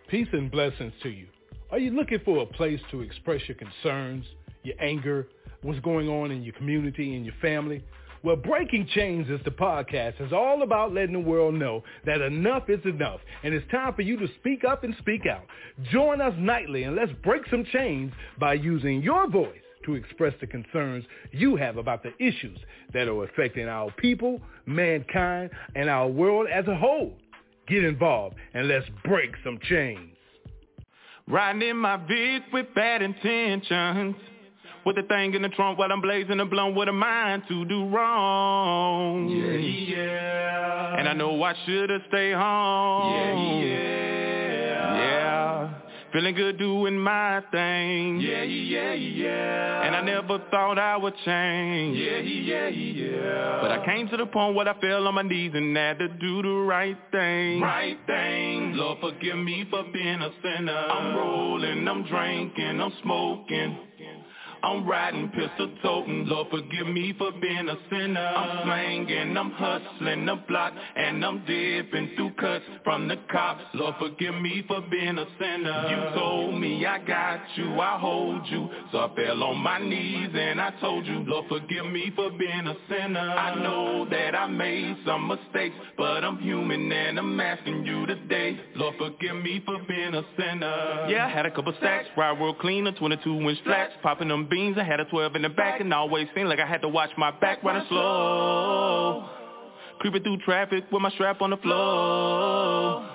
Peace and blessings to you. Are you looking for a place to express your concerns, your anger, what's going on in your community and your family? Well, Breaking Chains is the podcast. It's all about letting the world know that enough is enough, and it's time for you to speak up and speak out. Join us nightly, and let's break some chains by using your voice to express the concerns you have about the issues that are affecting our people, mankind, and our world as a whole. Get involved, and let's break some chains. Riding in my Vic with bad intentions, with the thing in the trunk while I'm blazing a blunt with a mind to do wrong. Yeah. And I know I should've stayed home. Yeah. Feeling good doing my thing. Yeah. And I never thought I would change. Yeah. But I came to the point where I fell on my knees and had to do the right thing. Lord, forgive me for being a sinner. I'm rolling, I'm drinking, I'm smoking, I'm riding, pistol toting. Lord, forgive me for being a sinner. I'm slanging, I'm hustling the block, and I'm dipping through cuts from the cops. Lord, forgive me for being a sinner. You told me I got you, I hold you. So I fell on my knees and I told you, Lord, forgive me for being a sinner. I know that I made some mistakes, but I'm human and I'm asking you today, Lord, forgive me for being a sinner. Yeah, I had a couple stacks, ride real clean, a 22-inch flats, popping them beans. I had a 12 in the back and always seemed like I had to watch my back, running slow, creeping through traffic with my strap on the floor.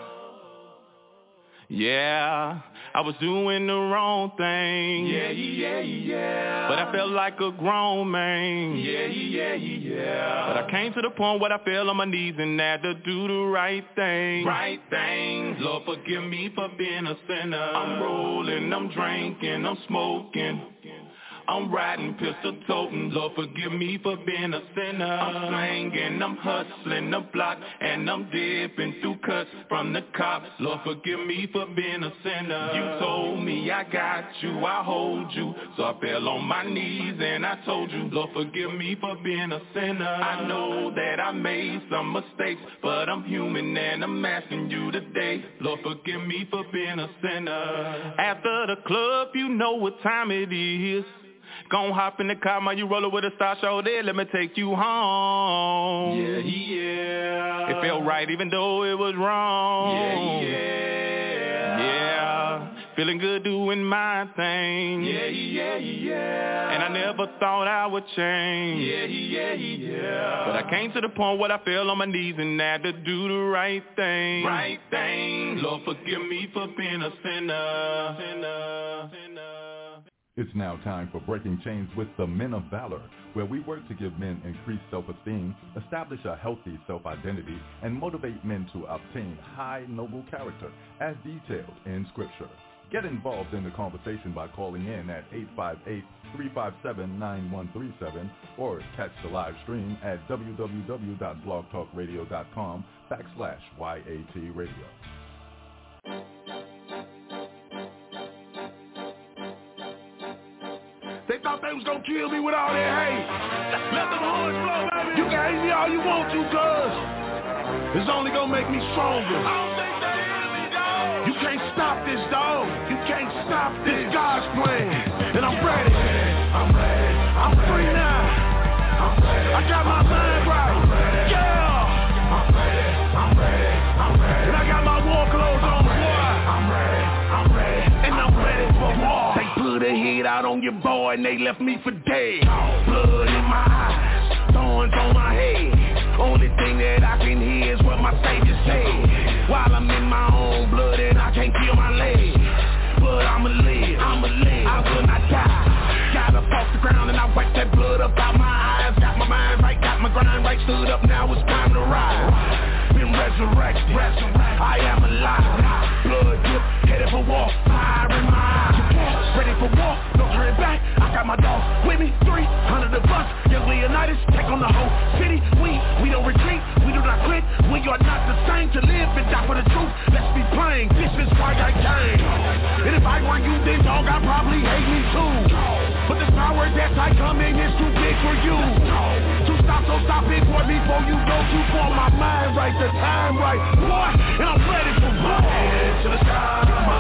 Yeah, I was doing the wrong thing. Yeah. But I felt like a grown man. Yeah. But I came to the point where I fell on my knees and had to do the right thing. Lord, forgive me for being a sinner. I'm rolling, I'm drinking, I'm smoking, I'm riding, pistol toting. Lord, forgive me for being a sinner. I'm slanging, I'm hustling the block, and I'm dipping through cuts from the cops. Lord, forgive me for being a sinner. You told me I got you, I hold you. So I fell on my knees and I told you, Lord, forgive me for being a sinner. I know that I made some mistakes, but I'm human and I'm asking you today, Lord, forgive me for being a sinner. After the club, you know what time it is. Gon' hop in the car, man, you rollin' with a star show there, let me take you home. Yeah. It felt right even though it was wrong. Yeah. Feeling good doing my thing. Yeah. And I never thought I would change. Yeah. But I came to the point where I fell on my knees and had to do the right thing. Lord, forgive me for being a sinner. It's now time for Breaking Chains with the Men of Valor, where we work to give men increased self-esteem, establish a healthy self-identity, and motivate men to obtain high, noble character, as detailed in Scripture. Get involved in the conversation by calling in at 858-357-9137 or catch the live stream at www.blogtalkradio.com/YAT Radio. They thought they was gonna kill me with all that hate. Let them horns blow, baby. You can hate me all you want to, cuz it's only gonna make me stronger. I don't think they hear me, dog. You can't stop this, dog. You can't stop this. It's God's plan. And I'm ready. I'm free now. I got my mind right. Yeah. I'm ready. And I got my war clothes on, boy. I'm ready. And I'm ready for war. They put a hit out on your boy and they left me for dead. Blood in my eyes, thorns on my head. Only thing that I can hear is what my Savior said. While I'm in my own blood and I can't feel my leg, but I'ma live, I will not die. Got up off the ground and I wiped that blood up out my eyes. Got my mind right, got my grind right, stood up, now it's time to ride. Been resurrected, I am alive. Blood drip, headed for war, fire in my eyes. Ready for war, no turning back, I got my dogs with me, 300 of us. Young Leonidas, take on the whole city. We don't retreat, we do not quit. We are not the same, to live and die for the truth. Let's be plain, this is why I came. And if I were you, then dog, I'd probably hate me too. But the power that I come in is too big for you. So stop it, boy, before you go too far. My mind right, the time right, boy, and I'm ready for war. Head to the sky,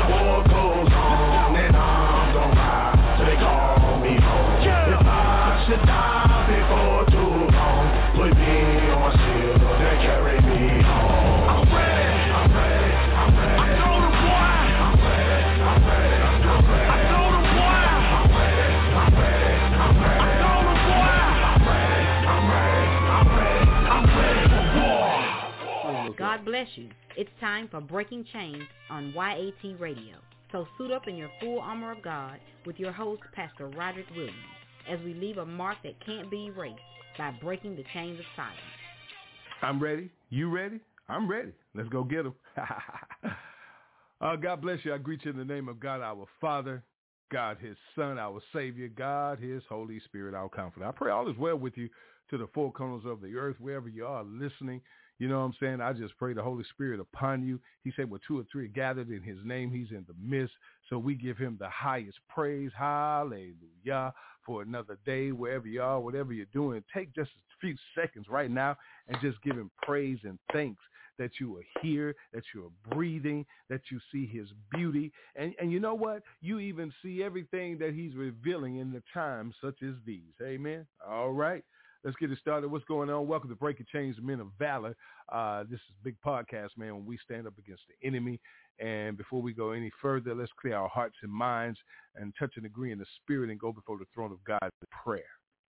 you. It's time for Breaking Chains on YAT Radio. So suit up in your full armor of God with your host, Pastor Roderick Williams, as we leave a mark that can't be erased by breaking the chains of silence. I'm ready. You ready? I'm ready. Let's go get them. God bless you. I greet you in the name of God, our Father, God, his Son, our Savior, God, his Holy Spirit, our Comforter. I pray all is well with you to the four corners of the earth, wherever you are listening. You know what I'm saying? I just pray the Holy Spirit upon you. He said, where two or three are gathered in his name, he's in the midst. So we give him the highest praise. Hallelujah. For another day, wherever you are, whatever you're doing, take just a few seconds right now and just give him praise and thanks that you are here, that you are breathing, that you see his beauty. And you know what? You even see everything that he's revealing in the times such as these. Amen. All right. Let's get it started. What's going on? Welcome to Breaking Chains, Men of Valor. This is a big podcast, man, when we stand up against the enemy. And before we go any further, let's clear our hearts and minds and touch and agree in the spirit and go before the throne of God in prayer.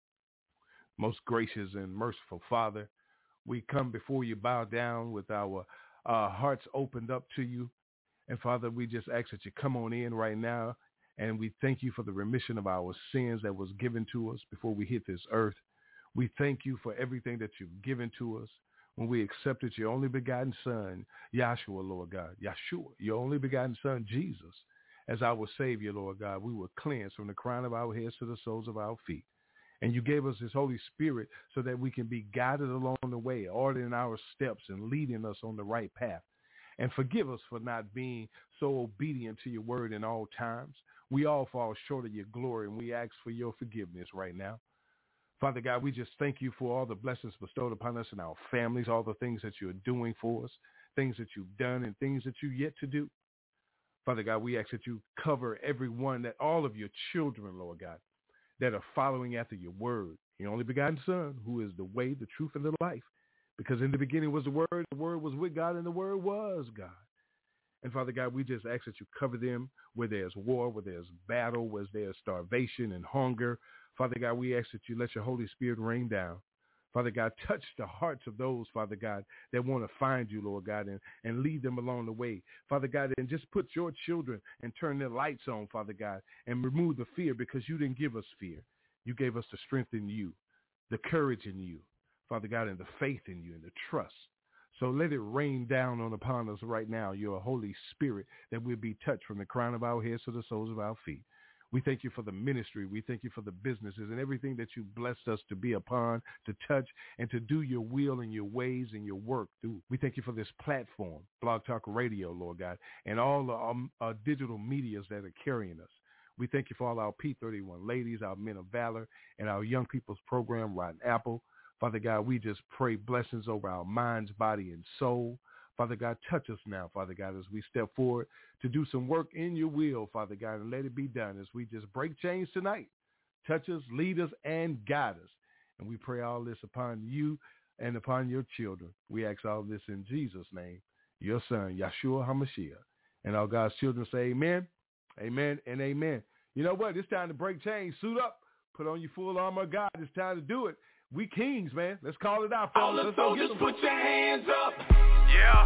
Most gracious and merciful Father, we come before you, bow down with our hearts opened up to you. And Father, we just ask that you come on in right now. And we thank you for the remission of our sins that was given to us before we hit this earth. We thank you for everything that you've given to us when we accepted your only begotten Son, Yahshua, Lord God, Yahshua, your only begotten Son, Jesus, as our Savior, Lord God. We were cleansed from the crown of our heads to the soles of our feet. And you gave us this Holy Spirit so that we can be guided along the way, ordering our steps and leading us on the right path. And forgive us for not being so obedient to your word in all times. We all fall short of your glory, and we ask for your forgiveness right now. Father God, we just thank you for all the blessings bestowed upon us and our families, all the things that you're doing for us, things that you've done and things that you've yet to do. Father God, we ask that you cover everyone, that all of your children, Lord God, that are following after your word, your only begotten Son, who is the way, the truth, and the life. Because in the beginning was the Word was with God, and the Word was God. And Father God, we just ask that you cover them where there's war, where there's battle, where there's starvation and hunger. Father God, we ask that you let your Holy Spirit rain down. Father God, touch the hearts of those, Father God, that want to find you, Lord God, and lead them along the way. Father God, and just put your children and turn their lights on, Father God, and remove the fear, because you didn't give us fear. You gave us the strength in you, the courage in you, Father God, and the faith in you and the trust. So let it rain down upon us right now, your Holy Spirit, that we'll be touched from the crown of our heads to the soles of our feet. We thank you for the ministry. We thank you for the businesses and everything that you blessed us to be upon, to touch, and to do your will and your ways and your work through. We thank you for this platform, Blog Talk Radio, Lord God, and all the digital medias that are carrying us. We thank you for all our P31 ladies, our Men of Valor, and our Young People's Program, Rotten Apple. Father God, we just pray blessings over our minds, body, and soul. Father God, touch us now, Father God, as we step forward to do some work in your will, Father God, and let it be done as we just break chains tonight. Touch us, lead us, and guide us. And we pray all this upon you and upon your children. We ask all this in Jesus' name, your Son, Yahshua HaMashiach. And all God's children say amen, amen, and amen. You know what? It's time to break chains. Suit up. Put on your full armor of God. It's time to do it. We kings, man. Let's call it out, fellas. All the soldiers, put your hands up. Yeah.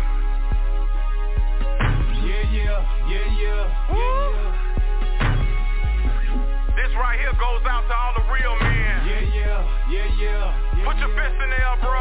Yeah, yeah, yeah, yeah, yeah, yeah. This right here goes out to all the real men. Yeah, yeah, yeah, yeah. Put your fist in there, bro.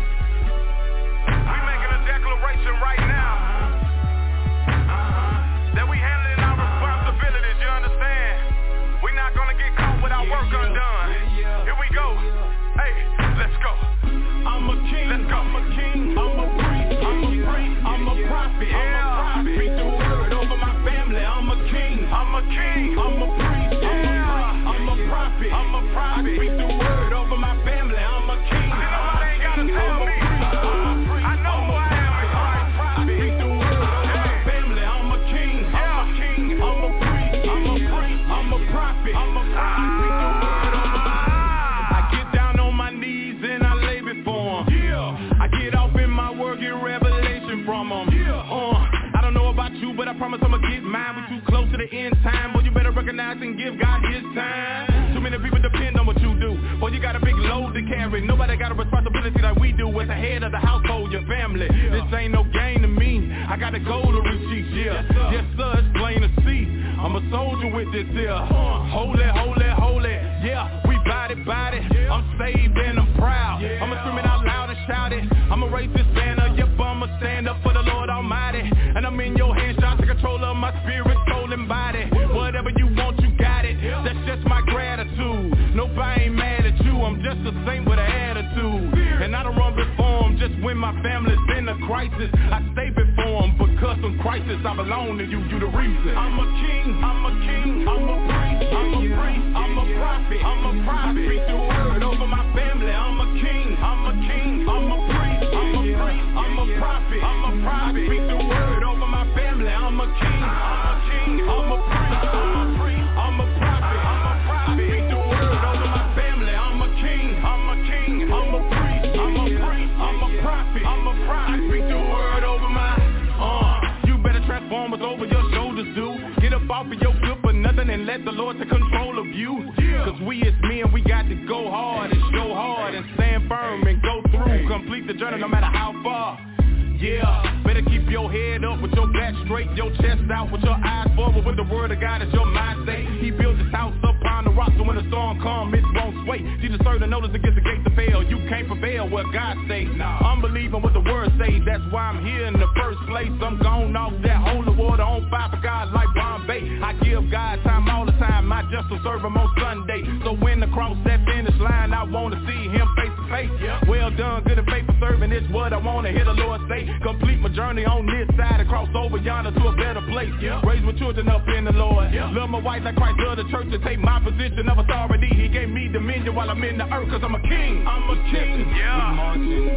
We making a declaration right now that we handling our responsibilities, you understand? We're not gonna get caught with our work undone. Here we go. Hey, let's go. I'm a king. Let's go. I'm a king. I'm a priest. I'm a priest. I'm a prophet. Yeah. I'm a prophet. Speak the word over my family. I'm a king. I'm a king. I'm a priest. Yeah. I'm a prophet. I'm a prophet. I speak the word over my family. I'm a king. You know what? They ain't gotta tell me. I know who I am. I speak the word over my family. I'm a king. I'm a king. I'm a priest. I'm a priest. I'm a prophet. I'm a prophet. I speak the word over my I get down on my knees and I lay before him. Yeah. I get off in my word, get revelation from him. Yeah. I don't know about you, but I promise I'ma get mine. We too close to the end time. Boy, you better recognize and give God his time. Too many people depend on what you do. Boy, you got a big load to carry. Nobody got a responsibility like we do as the head of the household, your family. This ain't no game to me. I got the gold to reach each year. Yes sir, it's plain to see. I'm a soldier with this here. Holy, holy, holy. Yeah, we bout it. I'm saved and I'm proud. I'ma scream it out loud and shout it. I'ma raise this banner. Yep, I'ma stand up for the Lord Almighty. And I'm in your hands, trying to take control of my spirit, soul, and body. Whatever you want, you got it. That's just my gratitude. Nope, I ain't mad at you. I'm just a saint with an attitude. And I don't run before them just when my family's in a crisis. I stay before them because in crisis I belong to you. You the reason. I'm a king. I'm a priest. I'm a priest. I'm a prophet. I speak the word over my family. I'm a king. I'm a priest. I'm a priest. I'm a prophet. I speak the word over my family. I'm a king. I'm a priest. I'm a prophet. I speak the word over my family. I'm a king. I'm a priest. I'm a prophet. I speak the word over my. You better transform what's over your shoulders, dude. Get up off of your good for nothing and let the Lord take control of you. Cause we as men, we got to go hard and show hard and stand firm and go through. Complete the journey no matter how far. Yeah, better keep your head up with your back straight, your chest out with your eyes forward with the word of God as your mind state. He built his house upon the rock so when the storm comes, it won't sway. Jesus served the notice against the gates to fail. You can't prevail what God say. I'm believing what the word say. That's why I'm here in the first place. I'm gone off that holy water on fire for God like Bombay. I give God time all the time. I just will serve him on Sunday. So when the cross that finish line, I want to see him face to face. Well done, good and faithful servant. It's what I want to hear the Lord say. Complete my journey on this side and cross over yonder to a better place. Raise my children up in the Lord. Love my wife like Christ loved the church and take my position of authority. He gave me dominion while I'm in the earth cause I'm a king. I'm a king. Yeah.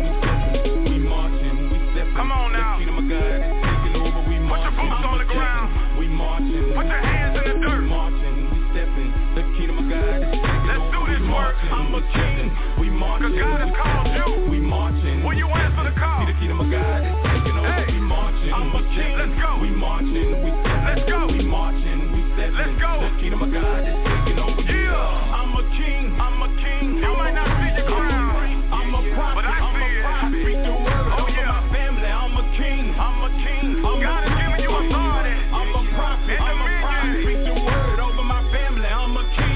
We marching. Come on now. The kingdom of God is taking over. We marching. Put your boots on the ground. We marching. Put your hands in the dirt. We marching. We stepping. The kingdom of God is taking over. Let's do this work. I'm a king. We marching. Cause God has called you. We marching. Will you answer the call? See the kingdom of God is taking over. Hey. We marching. I'm a king. Let's go. We marching. We stepping. Let's go. We marching. We stepping. Let's go. The kingdom of God is taking over. Yeah. I'm a king. You might not see the crown. I'm a prophet. But I see it. I speak the word. Oh yeah. My family. I'm a king. God has given you authority. I'm a prophet. I speak the word over my family. I'm a king.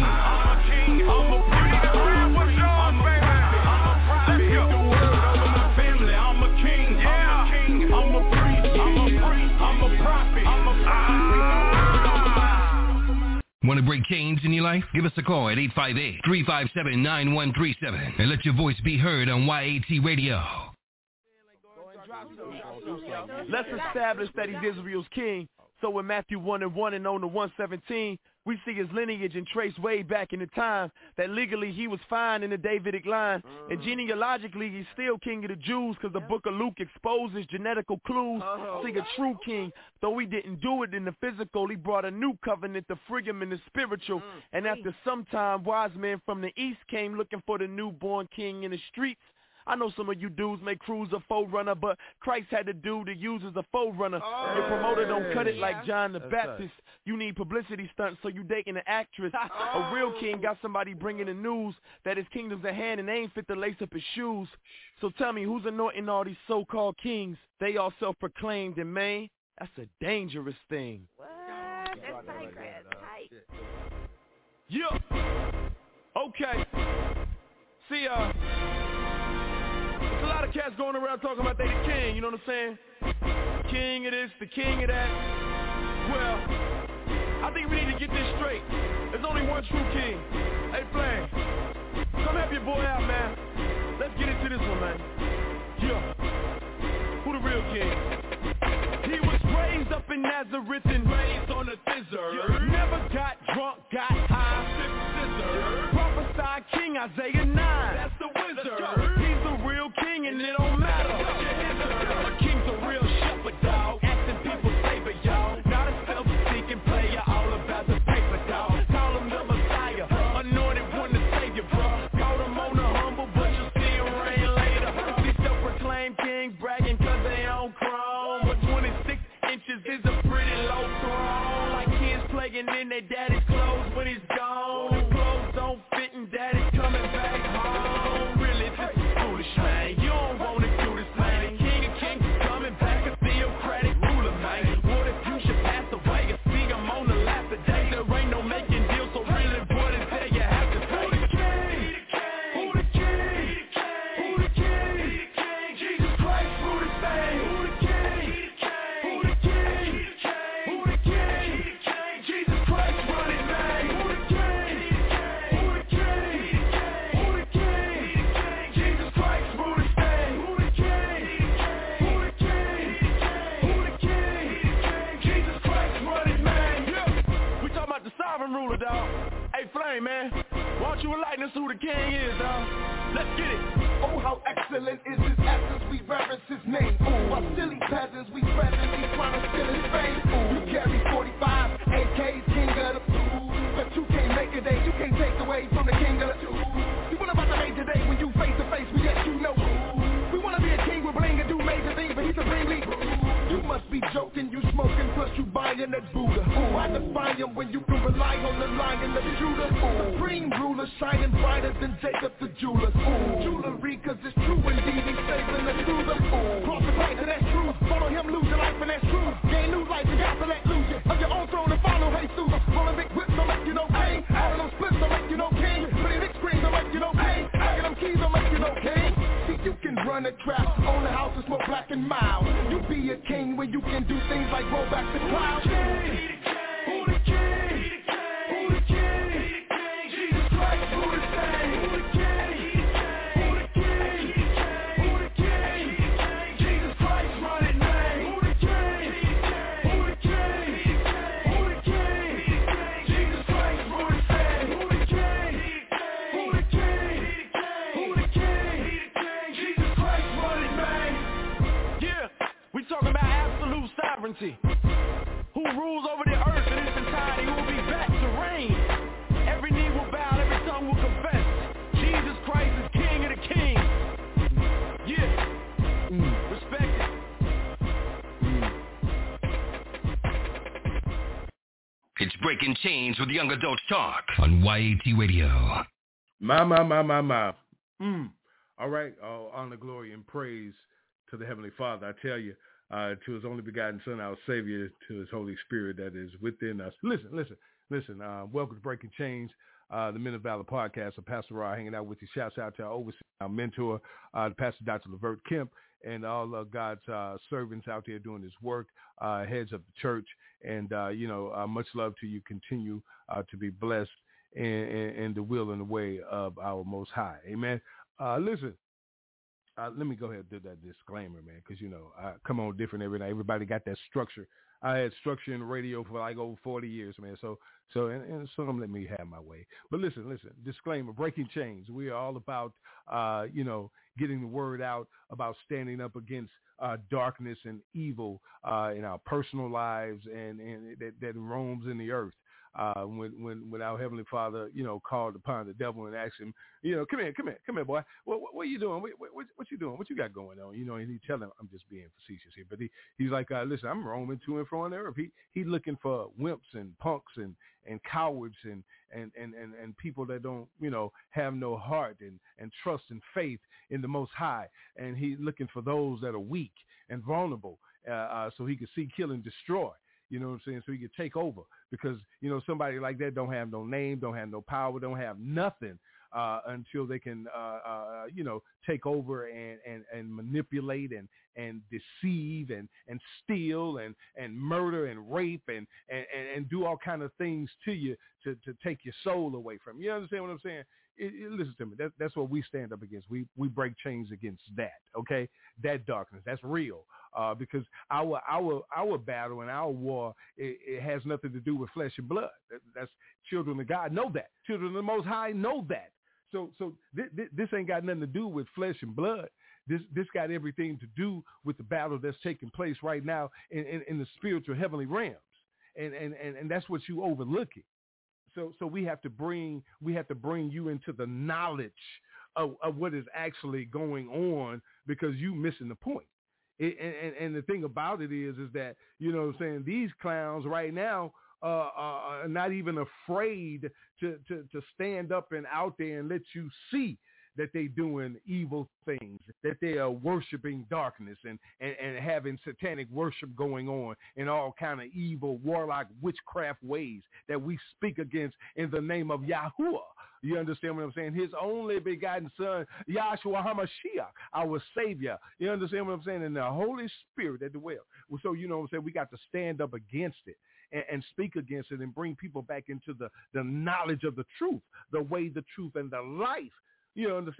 I'm a priest. You need to grab what's yours, baby. I'm a prophet. Let's go. The word over my family. I'm a king. Yeah. I'm a priest. I'm a prophet. Want to break chains in your life? Give us a call at 858-357-9137 and let your voice be heard on YAT Radio. Let's establish that he's Israel's king. So in Matthew 1:1 and on to 1:17, we see his lineage and trace way back in the time that legally he was fine in the Davidic line. And genealogically, he's still king of the Jews because the book of Luke exposes genetical clues. See, a true king, though he didn't do it in the physical, he brought a new covenant to free him in the spiritual. And after some time, wise men from the east came looking for the newborn king in the streets. I know some of you dudes may cruise a forerunner, but Christ had to do to use as a forerunner. Your promoter don't cut it like John the Baptist. You need publicity stunts, so you dating an actress. A real king got somebody bringing the news that his kingdom's at hand and they ain't fit to lace up his shoes. So tell me, who's anointing all these so-called kings? They all self-proclaimed, and man, that's a dangerous thing. What? That's tight, tight. Yeah. Okay. See, there's a lot of cats going around talking about they the king, you know what I'm saying? King of this, the king of that. Well, I think we need to get this straight. There's only one true king. Hey, Flame, come help your boy out, man. Let's get into this one, man. Yeah. Who the real king? He was raised up in Nazareth and raised on a scissor. Never got drunk, got high, scissor. Prophesied King Isaiah 9. That's the wizard. He's the real king and it don't matter. A king's a real shepherd, dog. Asking people favor, y'all. Not a self-seeking player, all about the paper, dog. Call him the Messiah, anointed one to save you, bro. Call him on the humble, but you'll see him rain later. These self-proclaimed kings bragging cause they on chrome. But 26 inches is a pretty low throne. Like kids playing in their daddy's clothes when he's gone. The clothes don't fit and daddy's coming back home. Really, this is foolish, man. You don't wanna do this, man. King of kings is coming back, a theocratic rule. ruler, dog. Hey, Flame, man, why don't you enlighten us who the king is, dog? Let's get it. Oh, how excellent is his essence, we reverence his name. Ooh, while silly peasants, we presently trying to steal his fame. Ooh, you carry 45 AKs, king of the food, but you can't make a day, you can't take away from the king of the two. You want about the major day when you face to face, we let you know. We wanna be a king with bling and do major things, but he's a bling lead. You must be joking, you smoking, plus you buying that Buddha. Ooh, I defy him when you can rely on the lion of Judah. Ooh, supreme ruler, shining brighter than Jacob the jeweler. Ooh, jewelry, cause it's true indeed, he's saving us through the ooh. Cross the fight, and that's true. Follow him, lose your life, and that's true. Gain new life, you got to let lose you. Of your own throne and follow Jesus. Rolling big whips, don't make you no pain. All of them splits, don't make you no king. Pretty big screens, don't make you no pain. Back them keys, don't make you no king. See, you can run a trap, own a house, it's more black and mild. You be a king when you can do things like roll back the clouds. Who the king? Who the king? Jesus Christ, who the king? Who the king? Who the king? Who the king? Jesus Christ, running name. Who the king? Who the king? Who the king? Jesus Christ, who the king? Who the king? Who the king? Who the king? Jesus Christ, running name. Yeah, we talking about absolute sovereignty. Who rules over the earth in its entirety, who will be back to reign. Every knee will bow, every tongue will confess. Jesus Christ is King of the kings. Yeah. Respect it. It's Breaking Chains with Young Adult Talk on YAT Radio. My. All right. All honor, glory, and praise to the Heavenly Father. I tell you, to his only begotten Son, our Savior, to his Holy Spirit that is within us. Listen. Welcome to Breaking Chains, the Men of Valor podcast. Pastor Ra hanging out with you. Shouts out to our overseer, our mentor, Pastor Dr. Levert Kemp, and all of God's servants out there doing his work, heads of the church. And, much love to you. Continue to be blessed in the will and the way of our Most High. Amen. Listen. Let me go ahead and do that disclaimer, man, because, I come on different every night. Everybody got that structure. I had structure in the radio for like over 40 years, man. So some let me have my way. But listen, disclaimer, Breaking Chains. We are all about, getting the word out about standing up against darkness and evil in our personal lives and that roams in the earth. When our Heavenly Father, called upon the devil and asked him, come here, boy. What are you doing? What you doing? What you got going on? And he tell him, I'm just being facetious here, but he's like, listen, I'm roaming to and fro on the earth. He's looking for wimps and punks and cowards and people that don't, have no heart and trust and faith in the Most High. And he's looking for those that are weak and vulnerable, so he can see, kill, and destroy. You know what I'm saying? So he could take over because, somebody like that don't have no name, don't have no power, don't have nothing until they can, take over and manipulate and deceive and steal and murder and rape and do all kind of things to you to take your soul away from you. You understand what I'm saying? Listen to me. That's what we stand up against. We break chains against that. Okay, that darkness. That's real. Because our battle and our war, it has nothing to do with flesh and blood. That's children of God know that. Children of the Most High know that. So this ain't got nothing to do with flesh and blood. This got everything to do with the battle that's taking place right now in the spiritual heavenly realms, and that's what you overlooking. So we have to bring you into the knowledge of what is actually going on because you missing the point. And the thing about it is that, these clowns right now are not even afraid to stand up and out there and let you see that they doing evil things, that they are worshiping darkness and having satanic worship going on in all kind of evil, warlock, witchcraft ways that we speak against in the name of Yahuwah. You understand what I'm saying? His only begotten Son, Yahshua HaMashiach, our Savior. You understand what I'm saying? And the Holy Spirit that dwells. So, we got to stand up against it and speak against it and bring people back into the knowledge of the truth, the way, the truth, and the life. You understand?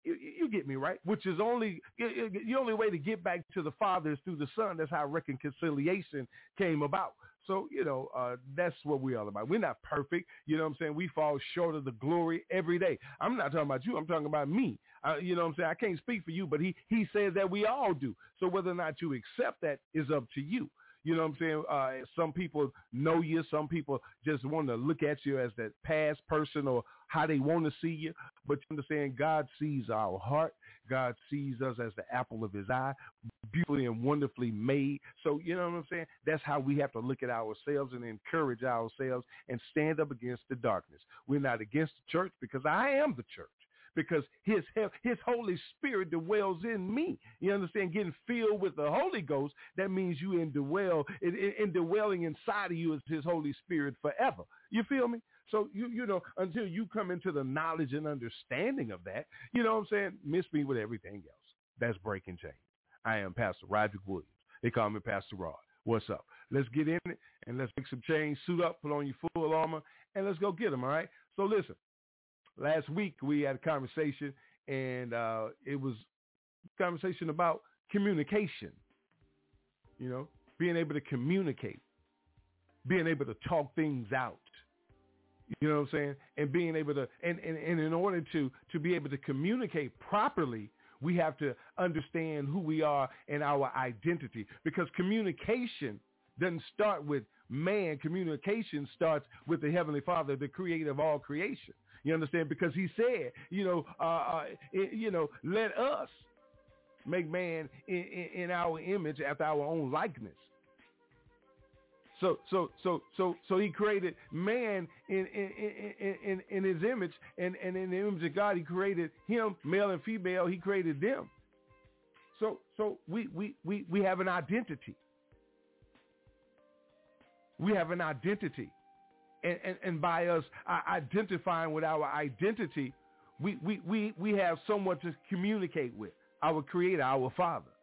You get me, right? Which is the only way to get back to the Father is through the Son. That's how reconciliation came about. So, that's what we're all about. We're not perfect. You know what I'm saying? We fall short of the glory every day. I'm not talking about you. I'm talking about me. You know what I'm saying? I can't speak for you, but he says that we all do. So whether or not you accept that is up to you. You know what I'm saying? Some people know you. Some people just want to look at you as that past person or how they want to see you. But you understand, God sees our heart. God sees us as the apple of his eye, beautifully and wonderfully made. So, you know what I'm saying? That's how we have to look at ourselves and encourage ourselves and stand up against the darkness. We're not against the church because I am the church. Because his Holy Spirit dwells in me. You understand? Getting filled with the Holy Ghost, that means you indwelling inside of you is his Holy Spirit forever. You feel me? So, until you come into the knowledge and understanding of that, you know what I'm saying? Miss me with everything else. That's Breaking Chains. I am Pastor Roderick Williams. They call me Pastor Rod. What's up? Let's get in it and let's make some change. Suit up, put on your full armor, and let's go get them, all right? So listen. Last week, we had a conversation, and it was a conversation about communication, being able to communicate, being able to talk things out, you know what I'm saying, and being able to, and in order to be able to communicate properly, we have to understand who we are and our identity, because communication doesn't start with man. Communication starts with the Heavenly Father, the creator of all creation. You understand? Because he said, let us make man in our image after our own likeness. So he created man in his image, and in the image of God, he created him, male and female. He created them. So we have an identity. We have an identity. And by us identifying with our identity, we have someone to communicate with, our Creator, our Father.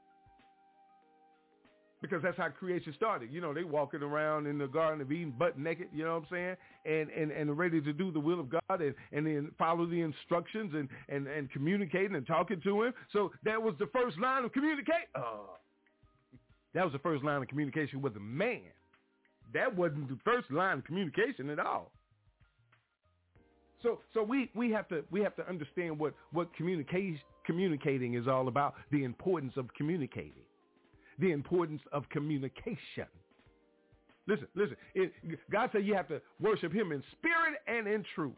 Because that's how creation started. They walking around in the Garden of Eden butt naked, you know what I'm saying, and ready to do the will of God and then follow the instructions and communicating and talking to him. So that was the first line of communication. That was the first line of communication with a man. That wasn't the first line of communication at all. So we have to understand what communicating is all about, the importance of communicating, the importance of communication. Listen. God said you have to worship him in spirit and in truth.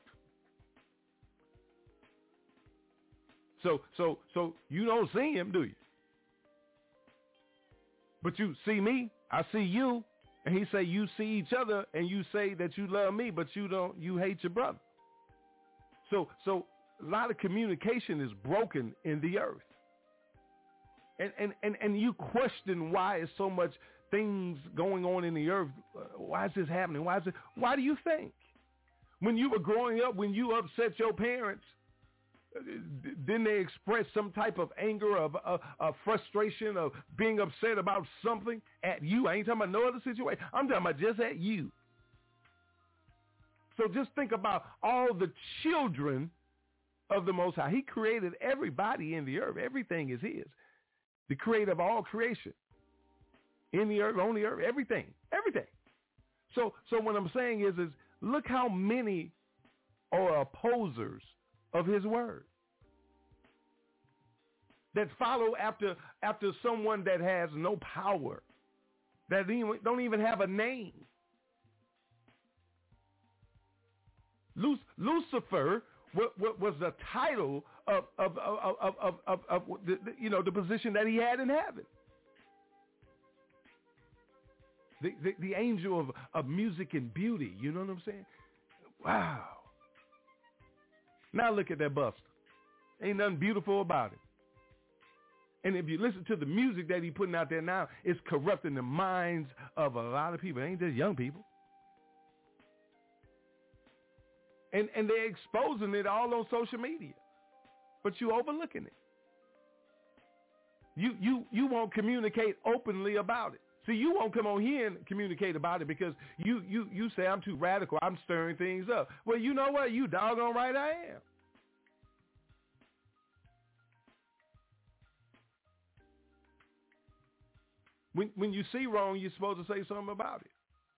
So you don't see him, do you? But you see me, I see you. And he say, you see each other and you say that you love me, but you hate your brother. So a lot of communication is broken in the earth. And you question why is so much things going on in the earth. Why is this happening? Why do you think? When you were growing up, when you upset your parents, didn't they express some type of anger, of frustration, of being upset about something at you? I ain't talking about no other situation. I'm talking about just at you. So just think about all the children of the Most High. He created everybody in the earth. Everything is his. The creator of all creation. In the earth, on the earth, everything. So what I'm saying is look how many are opposers of his word, that follow after someone that has no power, that don't even have a name. Lucifer was the title of the position that he had in heaven. The angel of music and beauty. You know what I'm saying? Wow. Now look at that buster. Ain't nothing beautiful about it. And if you listen to the music that he's putting out there now, it's corrupting the minds of a lot of people. It ain't just young people. And they're exposing it all on social media. But you overlooking it. You won't communicate openly about it. See, you won't come on here and communicate about it because you say I'm too radical. I'm stirring things up. Well, you know what? You doggone right I am. When you see wrong, you're supposed to say something about it.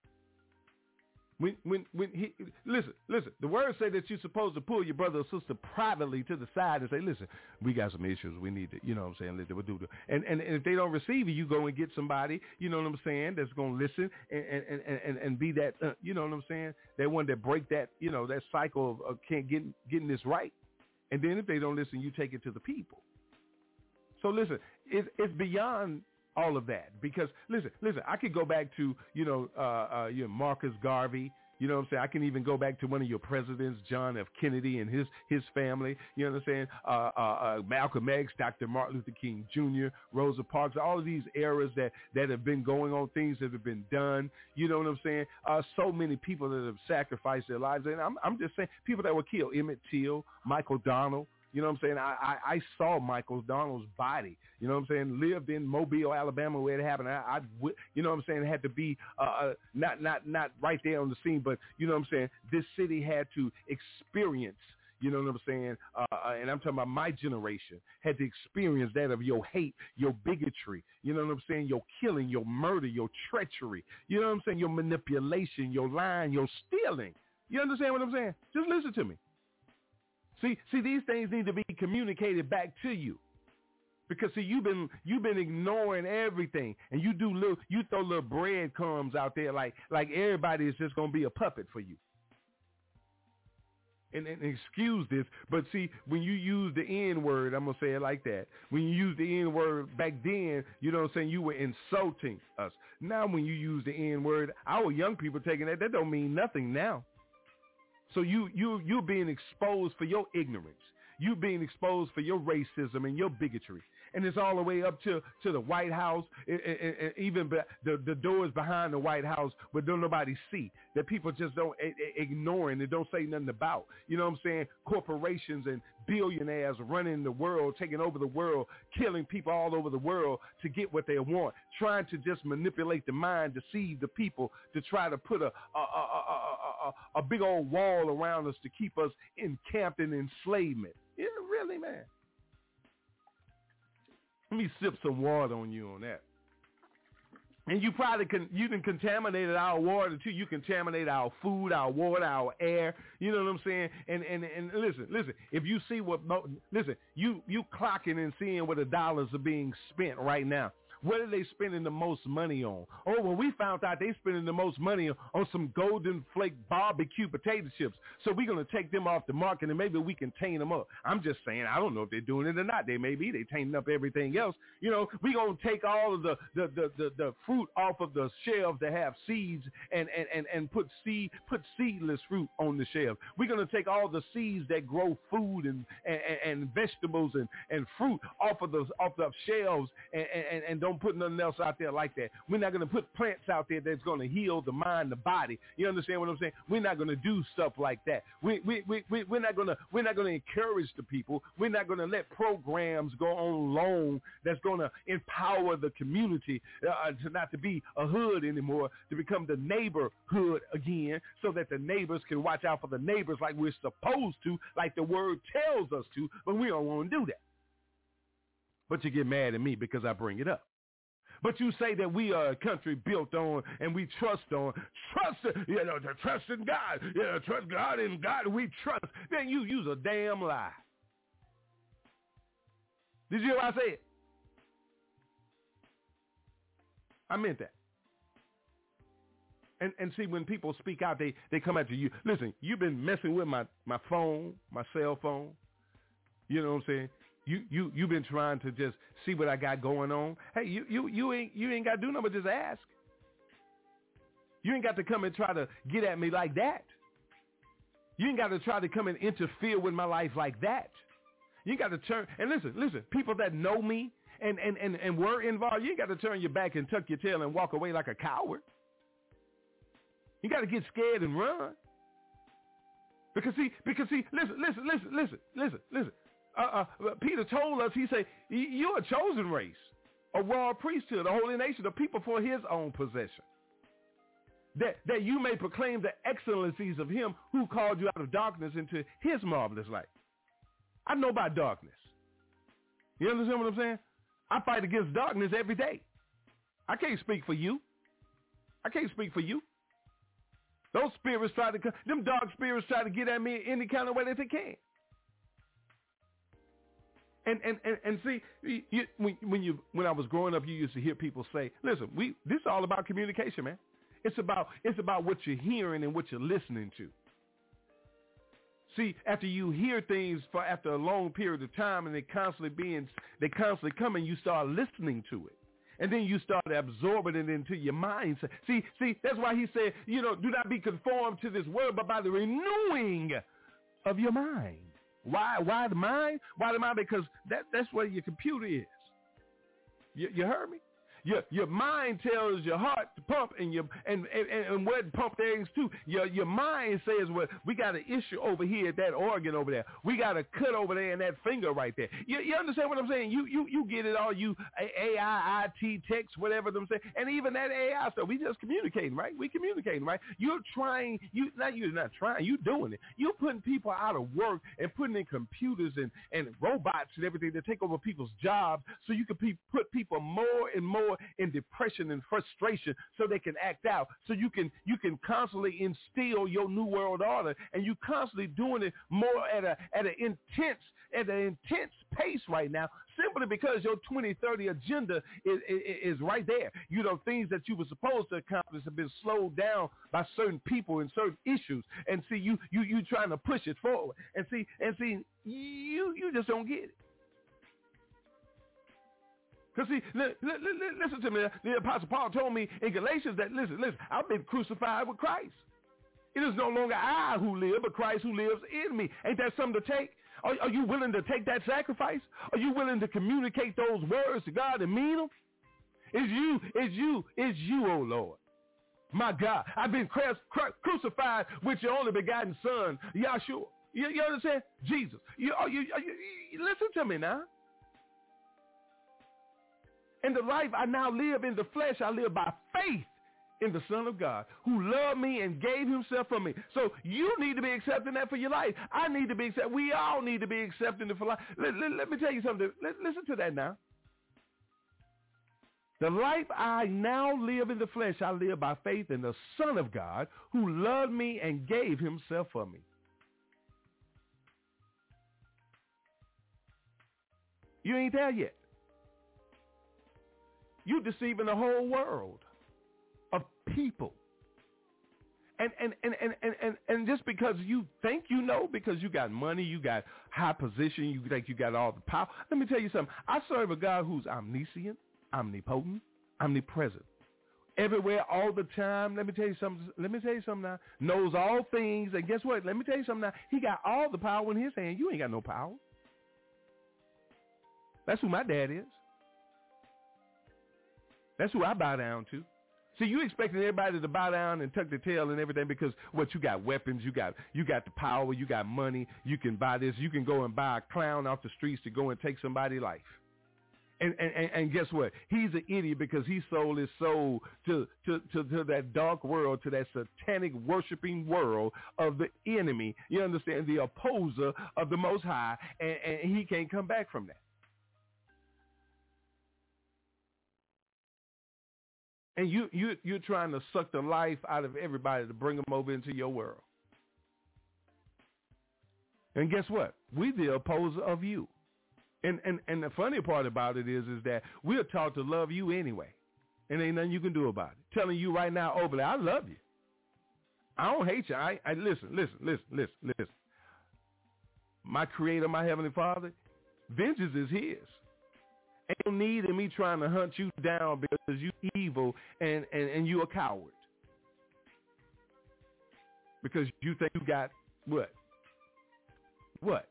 Listen, the word say that you're supposed to pull your brother or sister privately to the side and say, listen, we got some issues. We need to, you know what I'm saying? We'll do the, and if they don't receive it, you go and get somebody, you know what I'm saying, that's going to listen and be that, you know what I'm saying, that one that break that, you know, that cycle of can't getting this right. And then if they don't listen, you take it to the people. So listen, it's beyond all of that, because listen, I could go back to, Marcus Garvey, you know what I'm saying? I can even go back to one of your presidents, John F. Kennedy and his family, you know what I'm saying? Malcolm X, Dr. Martin Luther King Jr., Rosa Parks, all of these eras that have been going on, things that have been done, you know what I'm saying? So many people that have sacrificed their lives. And I'm just saying, people that were killed, Emmett Till, Michael Donald. You know what I'm saying? I saw Michael Donald's body, you know what I'm saying, lived in Mobile, Alabama, where it happened. I you know what I'm saying, it had to be not right there on the scene, but, you know what I'm saying, this city had to experience, you know what I'm saying, and I'm talking about my generation, had to experience that of your hate, your bigotry, you know what I'm saying, your killing, your murder, your treachery, you know what I'm saying, your manipulation, your lying, your stealing. You understand what I'm saying? Just listen to me. See, these things need to be communicated back to you, because see, you've been ignoring everything, and you throw little breadcrumbs out there like everybody is just gonna be a puppet for you. And excuse this, but see, when you use the N word, I'm gonna say it like that. When you use the N word back then, you know what I'm saying, you were insulting us. Now, when you use the N word, our young people taking that don't mean nothing now. So you're being exposed for your ignorance. You're being exposed for your racism and your bigotry. And it's all the way up to the White House, and even the doors behind the White House, but don't nobody see, that people just don't ignoring and don't say nothing about. You know what I'm saying? Corporations and billionaires running the world, taking over the world, killing people all over the world to get what they want, trying to just manipulate the mind, deceive the people, to try to put a big old wall around us to keep us encamped in enslavement. Yeah, really, man. Let me sip some water on you on that. And you probably you can contaminate our water too. You contaminate our food, our water, our air. You know what I'm saying? And listen. If you see you clocking and seeing where the dollars are being spent right now. What are they spending the most money on? Oh, well, we found out they spending the most money on some Golden Flake barbecue potato chips. So we're going to take them off the market, and maybe we can taint them up. I'm just saying, I don't know if they're doing it or not. They may be. They tainting up everything else. You know, we're going to take all of the fruit off of the shelves that have seeds and put seedless fruit on the shelf. We're going to take all the seeds that grow food and vegetables and fruit off the shelves and don't put nothing else out there like that. We're not going to put plants out there that's going to heal the mind, the body. You understand what I'm saying? We're not going to do stuff like that. We're not going to encourage the people. We're not going to let programs go on loan that's going to empower the community to not to be a hood anymore, to become the neighborhood again, so that the neighbors can watch out for the neighbors like we're supposed to, like the word tells us to, but we don't want to do that. But you get mad at me because I bring it up. But you say that we are a country built on and we trust in God. Trust God, in God we trust. Then you use a damn lie. Did you hear what I said? I meant that. And see, when people speak out, they come after you. Listen, you've been messing with my phone, my cell phone. You know what I'm saying? You've been trying to just see what I got going on. Hey, you ain't got to do nothing but just ask. You ain't got to come and try to get at me like that. You ain't got to try to come and interfere with my life like that. You got to turn and listen. People that know me and were involved, you ain't got to turn your back and tuck your tail and walk away like a coward. You got to get scared and run. Because see, listen. Peter told us, he said, you're a chosen race, a royal priesthood, a holy nation, a people for his own possession, that you may proclaim the excellencies of him who called you out of darkness into his marvelous light. I know about darkness. You understand what I'm saying? I fight against darkness every day. I can't speak for you. I can't speak for you. Those spirits try to, them dark spirits try to get at me any kind of way that they can. And see, when I was growing up, you used to hear people say, "Listen, this is all about communication, man. It's about what you're hearing and what you're listening to." See, after you hear things after a long period of time, and they constantly come, and you start listening to it, and then you start absorbing it into your mind. See, that's why he said, do not be conformed to this world, but by the renewing of your mind. Why the mind? Why the mind? Because that's where your computer is. You heard me? Your mind tells your heart to pump, and where to pump things to. Your mind says, well, we got an issue over here at that organ over there. We got a cut over there in that finger right there. You understand what I'm saying? You get it all. You AI, IT, text, whatever them say, and even that AI stuff. We just communicating, right? We communicating, right? You're trying. You're not trying. You're doing it. You're putting people out of work and putting in computers and robots and everything to take over people's jobs, so you can put people more and more in depression and frustration, so they can act out. So you can constantly instill your new world order, and you constantly doing it more at an intense pace right now, simply because your 2030 agenda is right there. Things that you were supposed to accomplish have been slowed down by certain people and certain issues, and see you trying to push it forward, and see you just don't get it. Because see, listen to me. The Apostle Paul told me in Galatians that, listen, I've been crucified with Christ. It is no longer I who live, but Christ who lives in me. Ain't that something to take? Are you willing to take that sacrifice? Are you willing to communicate those words to God and mean them? It's you, oh Lord. My God, I've been crucified with your only begotten Son, Yahshua. You understand? Jesus. You listen to me now. And the life I now live in the flesh, I live by faith in the Son of God, who loved me and gave himself for me. So you need to be accepting that for your life. I need to be accepting. We all need to be accepting it for life. Let me tell you something. Listen to that now. The life I now live in the flesh, I live by faith in the Son of God, who loved me and gave himself for me. You ain't there yet. You deceiving the whole world of people. And just because you think you know, because you got money, you got high position, you think you got all the power. Let me tell you something. I serve a God who's omniscient, omnipotent, omnipresent. Everywhere, all the time. Let me tell you something now. Knows all things. And guess what? Let me tell you something now. He got all the power in his hand. You ain't got no power. That's who my dad is. That's who I bow down to. See, you expecting everybody to bow down and tuck their tail and everything because you got weapons, you got the power, you got money, you can buy this, you can go and buy a clown off the streets to go and take somebody's life. And guess what? He's an idiot because he sold his soul to that dark world, to that satanic worshiping world of the enemy. You understand? The opposer of the Most High, and he can't come back from that. And you're trying to suck the life out of everybody to bring them over into your world. And guess what? We're the opposer of you. And the funny part about it is that we're taught to love you anyway. And ain't nothing you can do about it. Telling you right now openly, I love you. I don't hate you. I listen. My Creator, my Heavenly Father, vengeance is his. Ain't no need in me trying to hunt you down because you evil and you a coward. Because you think you got what? What?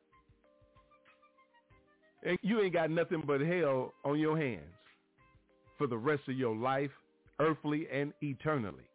And you ain't got nothing but hell on your hands for the rest of your life, earthly and eternally.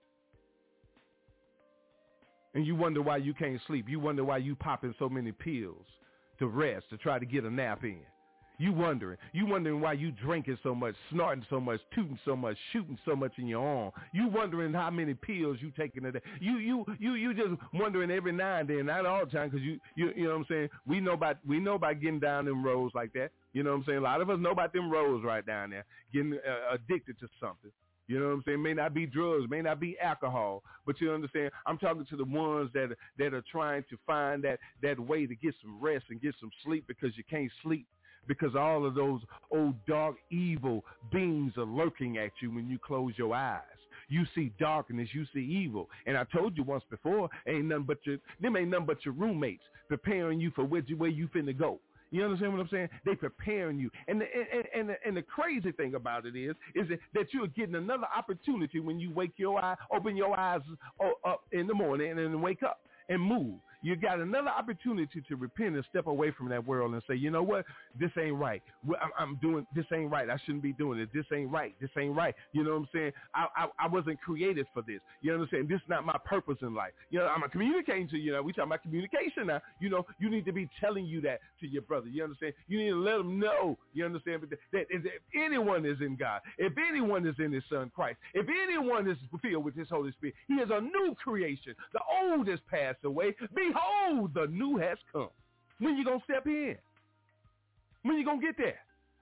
And you wonder why you can't sleep. You wonder why you popping so many pills to rest, to try to get a nap in. You wondering why you drinking so much, snorting so much, tooting so much, shooting so much in your arm. You wondering how many pills you taking a day. You just wondering every now and then, not all the time, because you know what I'm saying. We know about getting down them roads like that. You know what I'm saying. A lot of us know about them roads right down there, getting addicted to something. You know what I'm saying? May not be drugs, may not be alcohol, but you understand? I'm talking to the ones that are trying to find that way to get some rest and get some sleep because you can't sleep because all of those old dark evil beings are lurking at you when you close your eyes. You see darkness, you see evil. And I told you once before, them ain't nothing but your roommates preparing you for where you finna go. You understand what I'm saying? They preparing you. And the crazy thing about it is that you're getting another opportunity when you open your eyes up in the morning and then wake up and move. You got another opportunity to repent and step away from that world and say, you know what? This ain't right. I'm doing this ain't right. I shouldn't be doing it. This ain't right. This ain't right. You know what I'm saying? I wasn't created for this. You understand? This is not my purpose in life. You know, I'm communicating to you. We talking about communication now. You know, you need to be telling you that to your brother. You understand? You need to let them know. You understand? That if anyone is in God, if anyone is in his son Christ, if anyone is filled with his Holy Spirit, he is a new creation. The old has passed away. Behold, the new has come. When you going to step in? When you going to get there?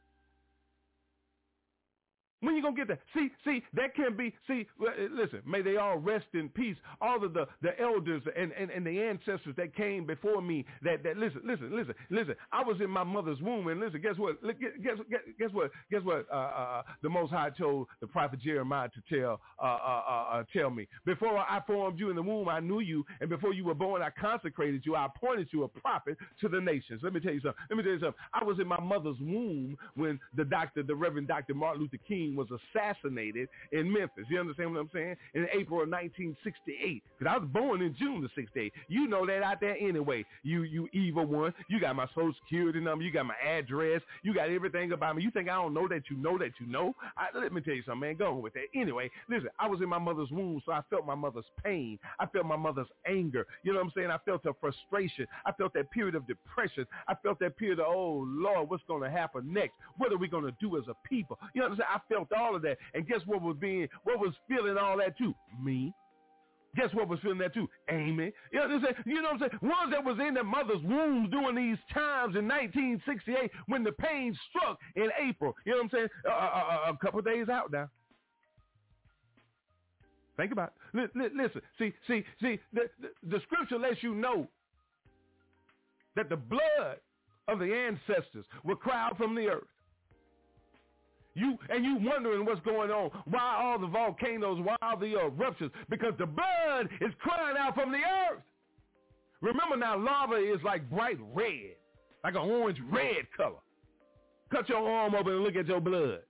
When you going to get there? See, that can be, listen, may they all rest in peace. All of the elders and the ancestors that came before me that listen. I was in my mother's womb and listen, guess what? Guess what the Most High told the prophet Jeremiah to tell me. Before I formed you in the womb, I knew you. And before you were born, I consecrated you. I appointed you a prophet to the nations. Let me tell you something. I was in my mother's womb when the Reverend Dr. Martin Luther King was assassinated in Memphis. You understand what I'm saying? In April of 1968. Because I was born in June of 68. You know that out there anyway. You evil one. You got my social security number. You got my address. You got everything about me. You think I don't know that you know that you know? Let me tell you something, man. Go on with that. Anyway, listen, I was in my mother's womb, so I felt my mother's pain. I felt my mother's anger. You know what I'm saying? I felt her frustration. I felt that period of depression. I felt that period of, oh, Lord, what's going to happen next? What are we going to do as a people? You know what I'm saying? I felt all of that. And guess what was feeling all that too? Me. Guess what was feeling that too? Amy. You know what I'm saying? Ones that was in their mother's wombs during these times in 1968 when the pain struck in April. You know what I'm saying? A couple of days out now. Think about it. Listen. See, the scripture lets you know that the blood of the ancestors will cry out from the earth. You wondering what's going on. Why all the volcanoes, why all the eruptions? Because the blood is crying out from the earth. Remember now, lava is like bright red, like an orange red color. Cut your arm open and look at your blood.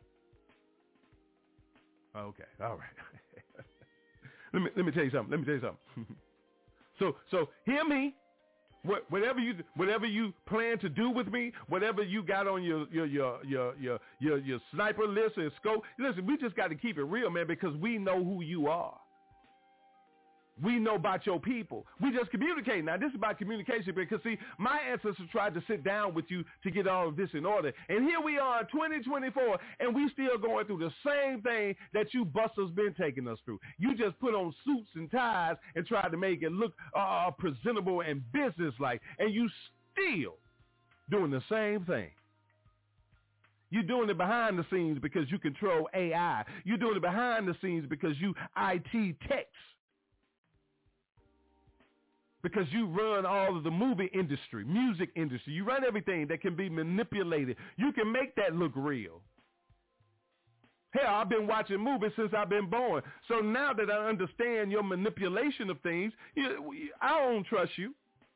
Okay, all right. let me tell you something. So hear me. Whatever you plan to do with me, whatever you got on your sniper list and scope, listen, we just got to keep it real, man, because we know who you are. We know about your people. We just communicate. Now, this is about communication because, see, my ancestors tried to sit down with you to get all of this in order. And here we are in 2024, and we still going through the same thing that you busters been taking us through. You just put on suits and ties and try to make it look presentable and business-like, and you still doing the same thing. You're doing it behind the scenes because you control AI. You're doing it behind the scenes because you IT techs. Because you run all of the movie industry, music industry. You run everything that can be manipulated. You can make that look real. Hell, I've been watching movies since I've been born. So now that I understand your manipulation of things, I don't trust you.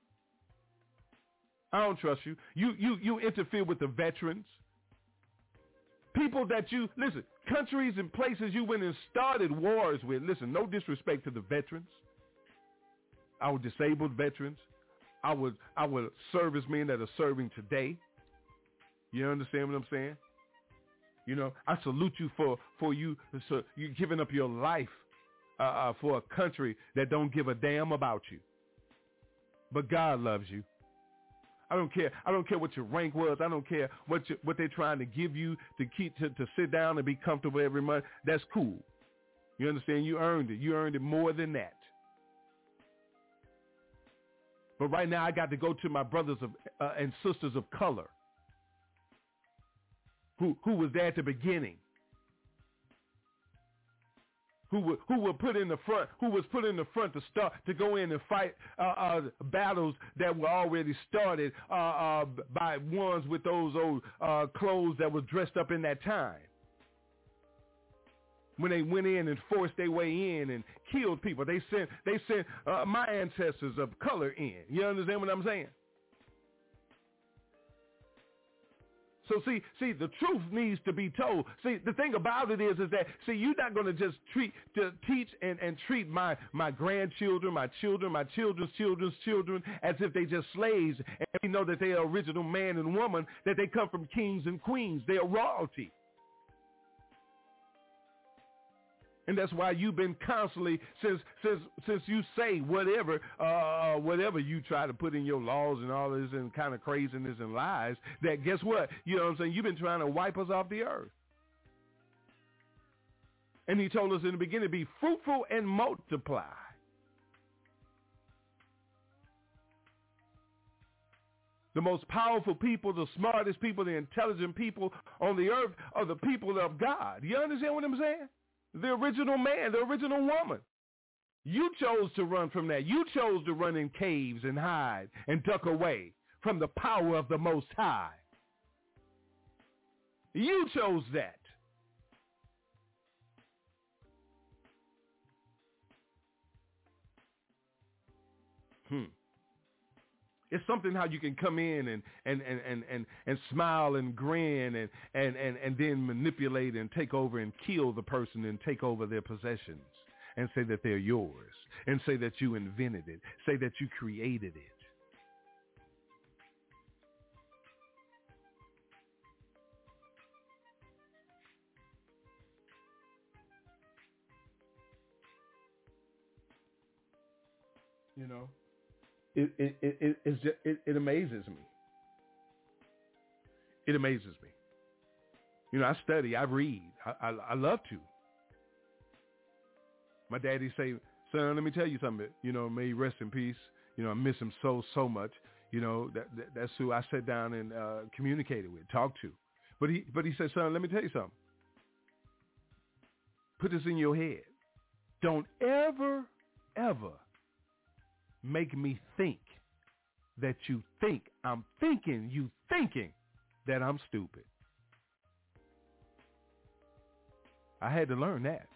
I don't trust you. You interfere with the veterans. People that listen, countries and places you went and started wars with. Listen, no disrespect to the veterans. Our disabled veterans, our servicemen that are serving today. You understand what I'm saying? You know, I salute you for you giving up your life for a country that don't give a damn about you. But God loves you. I don't care. I don't care what your rank was. I don't care what they're trying to give you to sit down and be comfortable every month. That's cool. You understand? You earned it. You earned it more than that. But right now I got to go to my brothers and sisters of color who was there at the beginning. who were put in the front, who was put in the front to go in and fight battles that were already started by ones with those old clothes that were dressed up in that time. When they went in and forced their way in and killed people, they sent my ancestors of color in. You understand what I'm saying? So see, the truth needs to be told. See, the thing about it is that, see, you're not going to just teach and treat my grandchildren, my children, my children's children as if they just slaves, and we know that they are original man and woman, that they come from kings and queens. They are royalty. And that's why you've been constantly, since you say whatever you try to put in your laws and all this and kind of craziness and lies, that guess what? You know what I'm saying? You've been trying to wipe us off the earth. And he told us in the beginning, be fruitful and multiply. The most powerful people, the smartest people, the intelligent people on the earth are the people of God. You understand what I'm saying? The original man, the original woman. You chose to run from that. You chose to run in caves and hide and duck away from the power of the Most High. You chose that. It's something how you can come in and smile and grin and then manipulate and take over and kill the person and take over their possessions and say that they're yours and say that you invented it, say that you created it. You know? It amazes me. It amazes me. You know, I study, I read, I love to. My daddy say, son, let me tell you something. You know, may he rest in peace. You know, I miss him so much. You know, that's who I sat down and communicated with, talked to. But he said, son, let me tell you something. Put this in your head. Don't ever make me think that you think I'm thinking you thinking that I'm stupid. I had to learn that.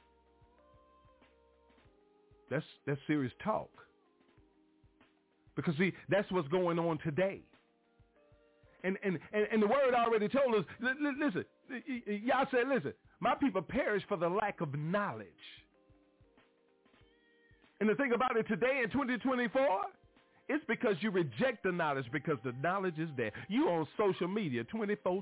That's serious talk. Because see, that's what's going on today. And the word already told us, listen, y'all said, listen, my people perish for the lack of knowledge. And the thing about it today in 2024, it's because you reject the knowledge because the knowledge is there. You on social media 24/7.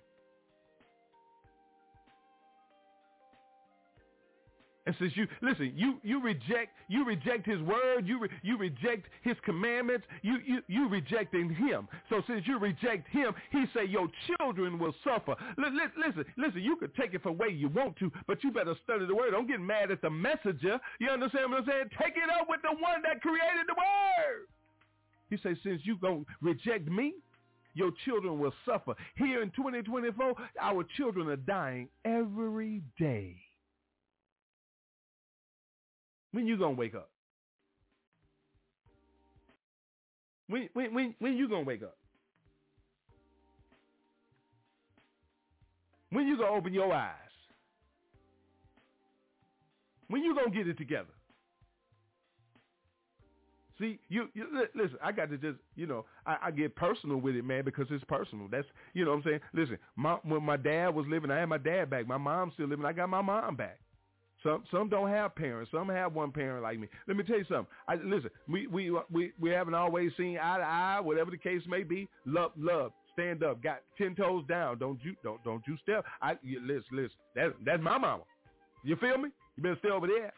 And since you reject his word, you reject his commandments, you rejecting him. So since you reject him, he say your children will suffer. Listen, you could take it for way you want to, but you better study the word. Don't get mad at the messenger. You understand what I'm saying? Take it up with the one that created the word. He say, since you gonna reject me, your children will suffer. Here in 2024, our children are dying every day. When you gonna wake up? When you gonna wake up? When you gonna open your eyes? When you gonna get it together? See, you listen, I got to just, you know, I get personal with it, man, because it's personal. That's, you know what I'm saying? Listen, when my dad was living, I had my dad back. My mom's still living. I got my mom back. Some don't have parents. Some have one parent like me. Let me tell you something. Listen, we haven't always seen eye to eye, whatever the case may be. Love, stand up. Got 10 toes down. Don't you step. Listen. That's my mama. You feel me? You better stay over there.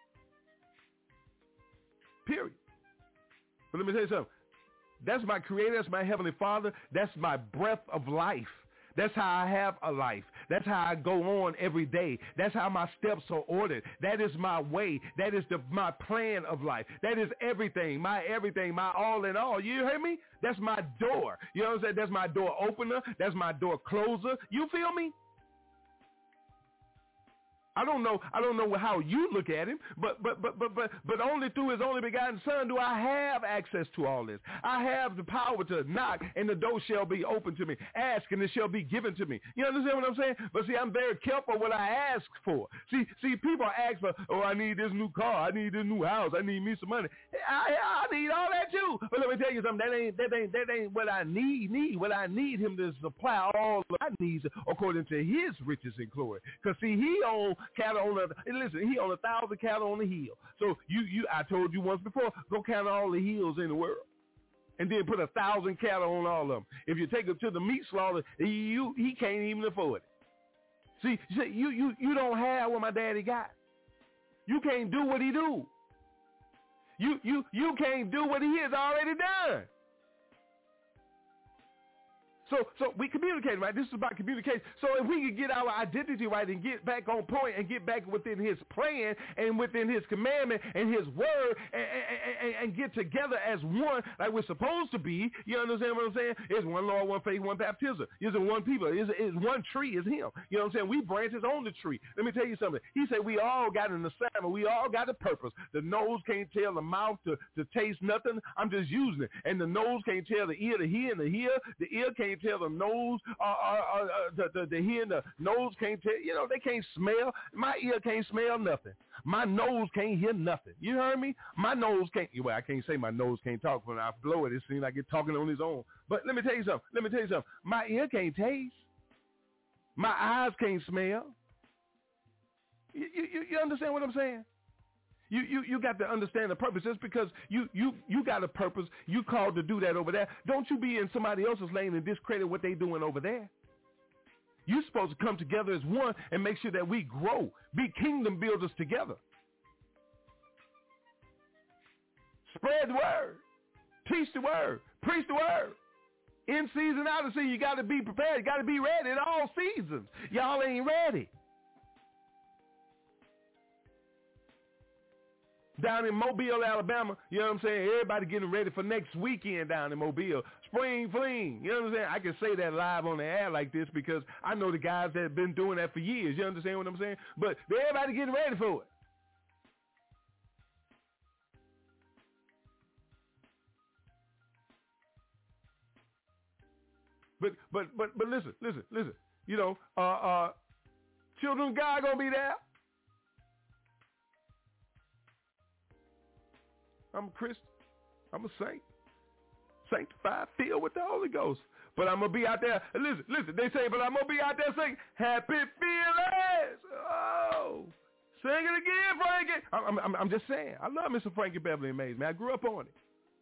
Period. But let me tell you something. That's my creator. That's my heavenly father. That's my breath of life. That's how I have a life. That's how I go on every day. That's how my steps are ordered. That is my way. That is my plan of life. That is everything, my all in all. You hear me? That's my door. You know what I'm saying? That's my door opener. That's my door closer. You feel me? I don't know how you look at him, but only through his only begotten Son do I have access to all this. I have the power to knock, and the door shall be open to me. Ask, and it shall be given to me. You understand what I'm saying? But see, I'm very careful what I ask for. See, people ask for, oh, I need this new car, I need this new house, I need me some money. I need all that too. But let me tell you something. That ain't what I need. What I need him to supply all of my needs according to his riches and glory. Because see, he owns cattle on he owns 1,000 cattle on the hill. So I told you once before, go count all the hills in the world. And then put 1,000 cattle on all of them. If you take them to the meat slaughter, he can't even afford it. See, you don't have what my daddy got. You can't do what he do. You can't do what he has already done. So we communicate, right? This is about communication. So if we can get our identity right and get back on point and get back within his plan and within his commandment and his word and get together as one like we're supposed to be, you understand what I'm saying? It's one Lord, one faith, one baptism. It's one people. It's one tree is him. You know what I'm saying? We branches on the tree. Let me tell you something. He said we all got an assignment. We all got a purpose. The nose can't tell the mouth to taste nothing. I'm just using it. And the nose can't tell the ear to hear, and the ear can't tell the nose, the hear, and the nose can't tell, they can't smell. My ear can't smell nothing. My nose can't hear nothing. You heard me? My nose can't, well, I can't say my nose can't talk. When I blow it, it seems like it's talking on its own. But let me tell you something. My ear can't taste. My eyes can't smell. You understand what I'm saying? You got to understand the purpose. Just because you got a purpose, you called to do that over there. Don't you be in somebody else's lane and discredit what they doing over there. You're supposed to come together as one and make sure that we grow, be kingdom builders together. Spread the word, teach the word, preach the word. In season, out of season, you got to be prepared. You got to be ready in all seasons. Y'all ain't ready. Down in Mobile, Alabama, you know what I'm saying? Everybody getting ready for next weekend down in Mobile. Spring fling, you know what I'm saying? I can say that live on the air like this because I know the guys that have been doing that for years. You understand what I'm saying? But everybody getting ready for it. But listen. Children of God gonna be there. I'm a Christian. I'm a saint. Sanctified, filled with the Holy Ghost. But I'm going to be out there. Listen, they say, but I'm going to be out there saying, happy feelings. Oh, sing it again, Frankie. I'm just saying. I love Mr. Frankie Beverly and Mays, man. I grew up on it.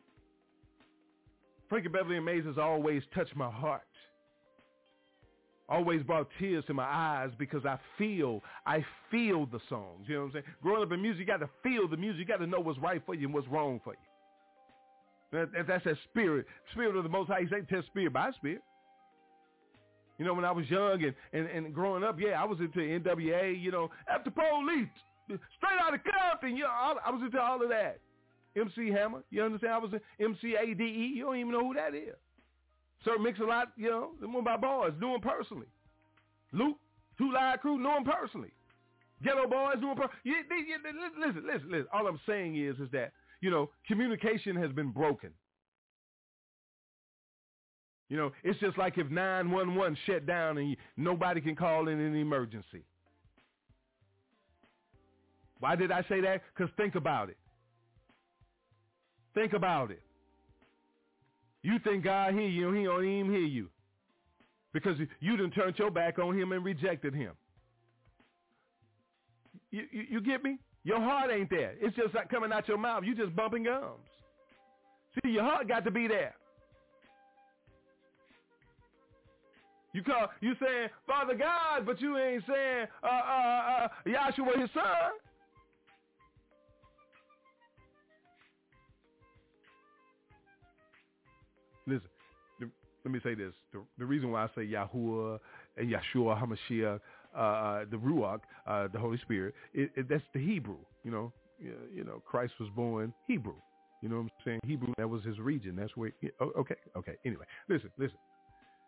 Frankie Beverly and Mays has always touched my heart. Always brought tears to my eyes because I feel the songs. You know what I'm saying? Growing up in music, you got to feel the music. You got to know what's right for you and what's wrong for you. That's that spirit of the Most High. He said, test spirit by spirit. You know, when I was young and growing up, I was into NWA, after police, straight out of Compton, I was into all of that. MC Hammer, you understand? I was in MCADE. You don't even know who that is. Sir Mix-a-Lot, the one by boys, knew him personally. Luke, Two Live Crew, knew him personally. Ghetto Boys, knew him personally. Listen. All I'm saying is that, communication has been broken. It's just like if 911 shut down and nobody can call in an emergency. Why did I say that? Because think about it. Think about it. You think God hear you, he don't even hear you. Because you done turned your back on him and rejected him. You get me? Your heart ain't there. It's just like coming out your mouth. You just bumping gums. See, your heart got to be there. You saying Father God, but you ain't saying Yahshua his son. Listen, let me say this. The reason why I say Yahuwah and Yahshua HaMashiach, the Ruach, the Holy Spirit, that's the Hebrew. Christ was born Hebrew. You know what I'm saying? Hebrew, that was his region. That's where, okay. Anyway, listen.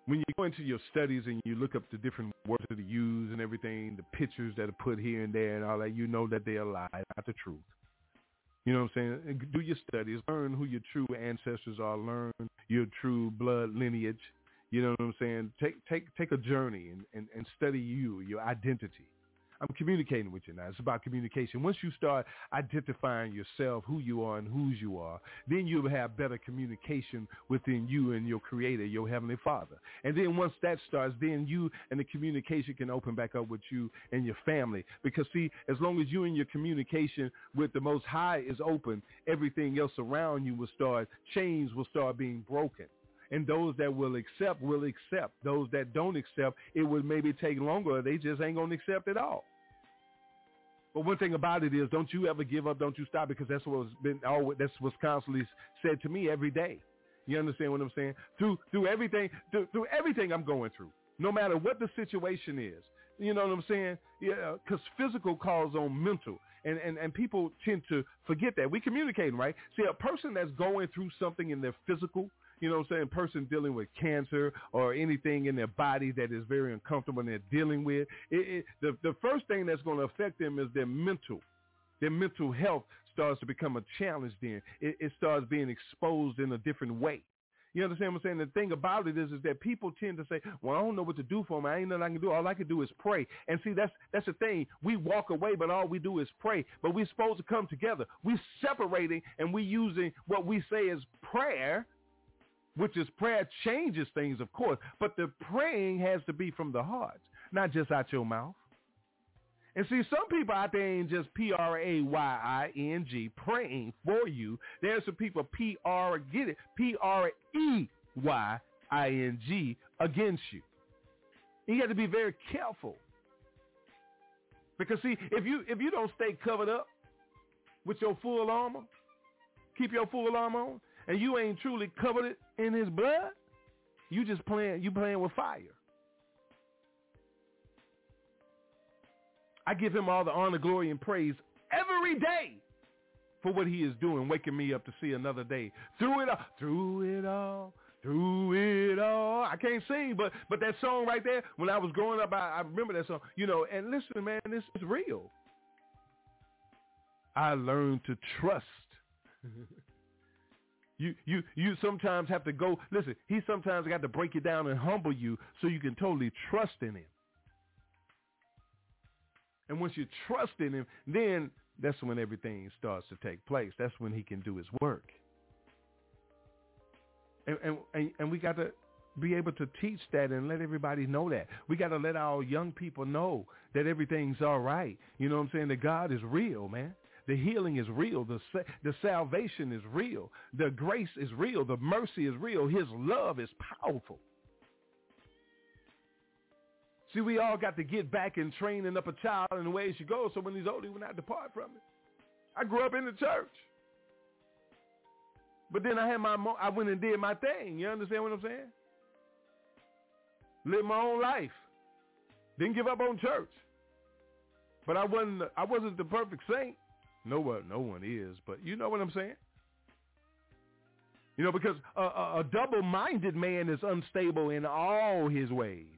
when you go into your studies and you look up the different words that are used and everything, the pictures that are put here and there and all that, you know that they are lies, not the truth. You know what I'm saying? Do your studies. Learn who your true ancestors are. Learn your true blood lineage. You know what I'm saying? Take a journey and study your identity. I'm communicating with you now. It's about communication. Once you start identifying yourself, who you are and whose you are, then you'll have better communication within you and your Creator, your Heavenly Father. And then once that starts, then you and the communication can open back up with you and your family. Because, see, as long as you and your communication with the Most High is open, everything else around you will start, chains will start being broken. And those that will accept will accept. Those that don't accept, it would maybe take longer. They just ain't going to accept at all. But one thing about it is, don't you ever give up, don't you stop, because that's what's constantly said to me every day. You understand what I'm saying? Through everything I'm going through, no matter what the situation is. You know what I'm saying? Yeah, because physical calls on mental. And people tend to forget that. We communicating, right? See, a person that's going through something in their physical, you know what I'm saying, person dealing with cancer or anything in their body that is very uncomfortable and they're dealing with, the first thing that's going to affect them is their mental. Their mental health starts to become a challenge then. It starts being exposed in a different way. You understand what I'm saying? The thing about it is that people tend to say, well, I don't know what to do for me. I ain't nothing I can do. All I can do is pray. And see, that's the thing. We walk away, but all we do is pray. But we're supposed to come together. We're separating, and we're using what we say is prayer, which is prayer changes things, of course. But the praying has to be from the heart, not just out your mouth. And see, some people out there ain't just P-R-A-Y-I-N-G praying for you. There's some people P-R-E-Y-I-N-G against you. You got to be very careful. Because see, if you don't stay covered up with your full armor, keep your full armor on, and you ain't truly covered it in his blood, you playing with fire. I give him all the honor, glory, and praise every day for what he is doing, waking me up to see another day. Through it all. I can't sing, but that song right there, when I was growing up, I remember that song. You know, and listen, man, this is real. I learned to trust. You sometimes have to go, listen, he sometimes got to break you down and humble you so you can totally trust in him. And once you trust in him, then that's when everything starts to take place. That's when he can do his work. And we got to be able to teach that and let everybody know that. We got to let our young people know that everything's all right. You know what I'm saying? That God is real, man. The healing is real. The salvation is real. The grace is real. The mercy is real. His love is powerful. See, we all got to get back in training up a child in the way he should go, so when he's old, he will not depart from it. I grew up in the church. But then I went and did my thing. You understand what I'm saying? Lived my own life. Didn't give up on church. But I wasn't the perfect saint. No one is, but you know what I'm saying? You know, because a double-minded man is unstable in all his ways.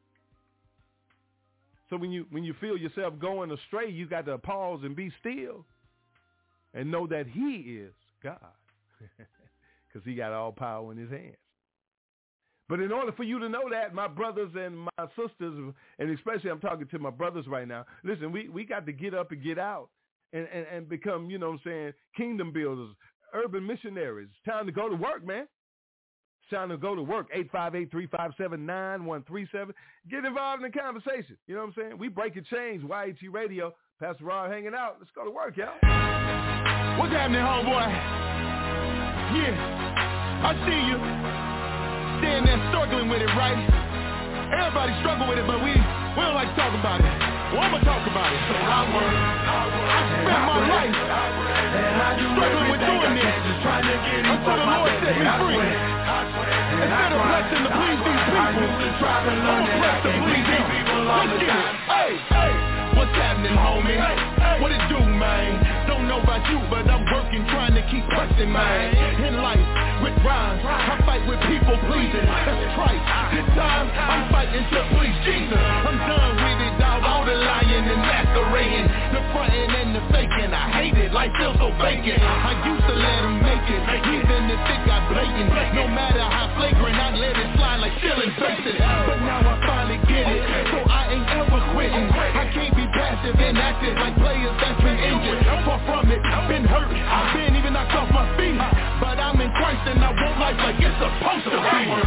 So when you feel yourself going astray, you got to pause and be still and know that he is God because he got all power in his hands. But in order for you to know that, my brothers and my sisters, and especially I'm talking to my brothers right now, listen, we got to get up and get out and become, you know what I'm saying, kingdom builders, urban missionaries. It's time to go to work, man. Time to go to work. 858-357-9137. Get involved in the conversation. You know what I'm saying? We breaking chains. YAT Radio. Pastor Rod hanging out. Let's go to work, y'all. What's happening, homeboy? Yeah, I see you. Standing there struggling with it, right? Everybody struggle with it, but we don't like to talk about it. Well, I'm going to talk about it. So I spent my life struggling with doing this until the Lord set me free. Instead of blessing to please these people, I'm going to bless to please him. Let's get it. Hey, what's happening, homie? What it do, man? Don't know about you, but I'm working, trying to keep pressing, man. In life, with rhymes, I fight with people pleasing. That's Christ. time, I'm fighting to please Jesus. I'm done with it, dog, all the lying and masquerading, the fronting and the faking. I hate it, life feels so vacant. I used to let them make it, even if it got blatant. No matter how flagrant, I let it slide like chillin' faces. But now I finally get it, so I ain't ever quitting. I can't be passive and active like players that's been injured. Far from it, I've been hurt, I've been even knocked off my feet. But I'm in Christ and I want life like it's supposed to be. I work,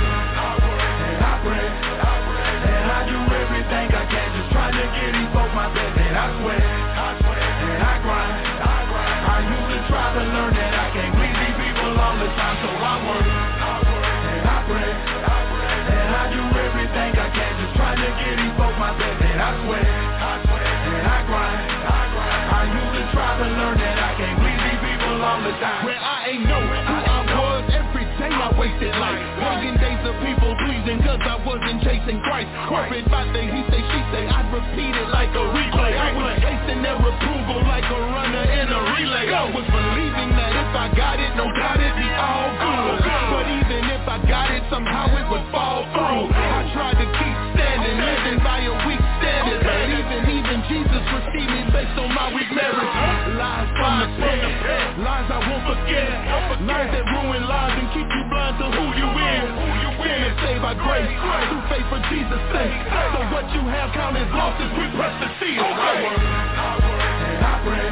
and I pray, and I do everything I can, just trying to get these folks my best. And I sweat, and I grind. I usually try to learn that I can't please these people all the time. So I work, and I pray, and I do everything I can, just trying to get these folks my best. And I sweat, and I grind. I usually try to learn that I can't please these people all the time. Where I ain't know who I was, every day I wasted life, working days of people pleasing, cause I wasn't chasing Christ. Worried about the he say, she say, I'd repeat it like a replay. I was chasing their approval like a runner in a relay. I was believing that if I got it, no doubt it'd be all good. But even if I got it, somehow it would fall through. I tried to keep standing, living by a weak standard, but even Jesus received me based on my weak merits. Lies from the pit, lies I won't forget, lies that ruin lives and keep you blind to who you is. Sinner saved by grace, through faith for Jesus' sake. So what you have count as losses, we press the seal. I work, and I pray,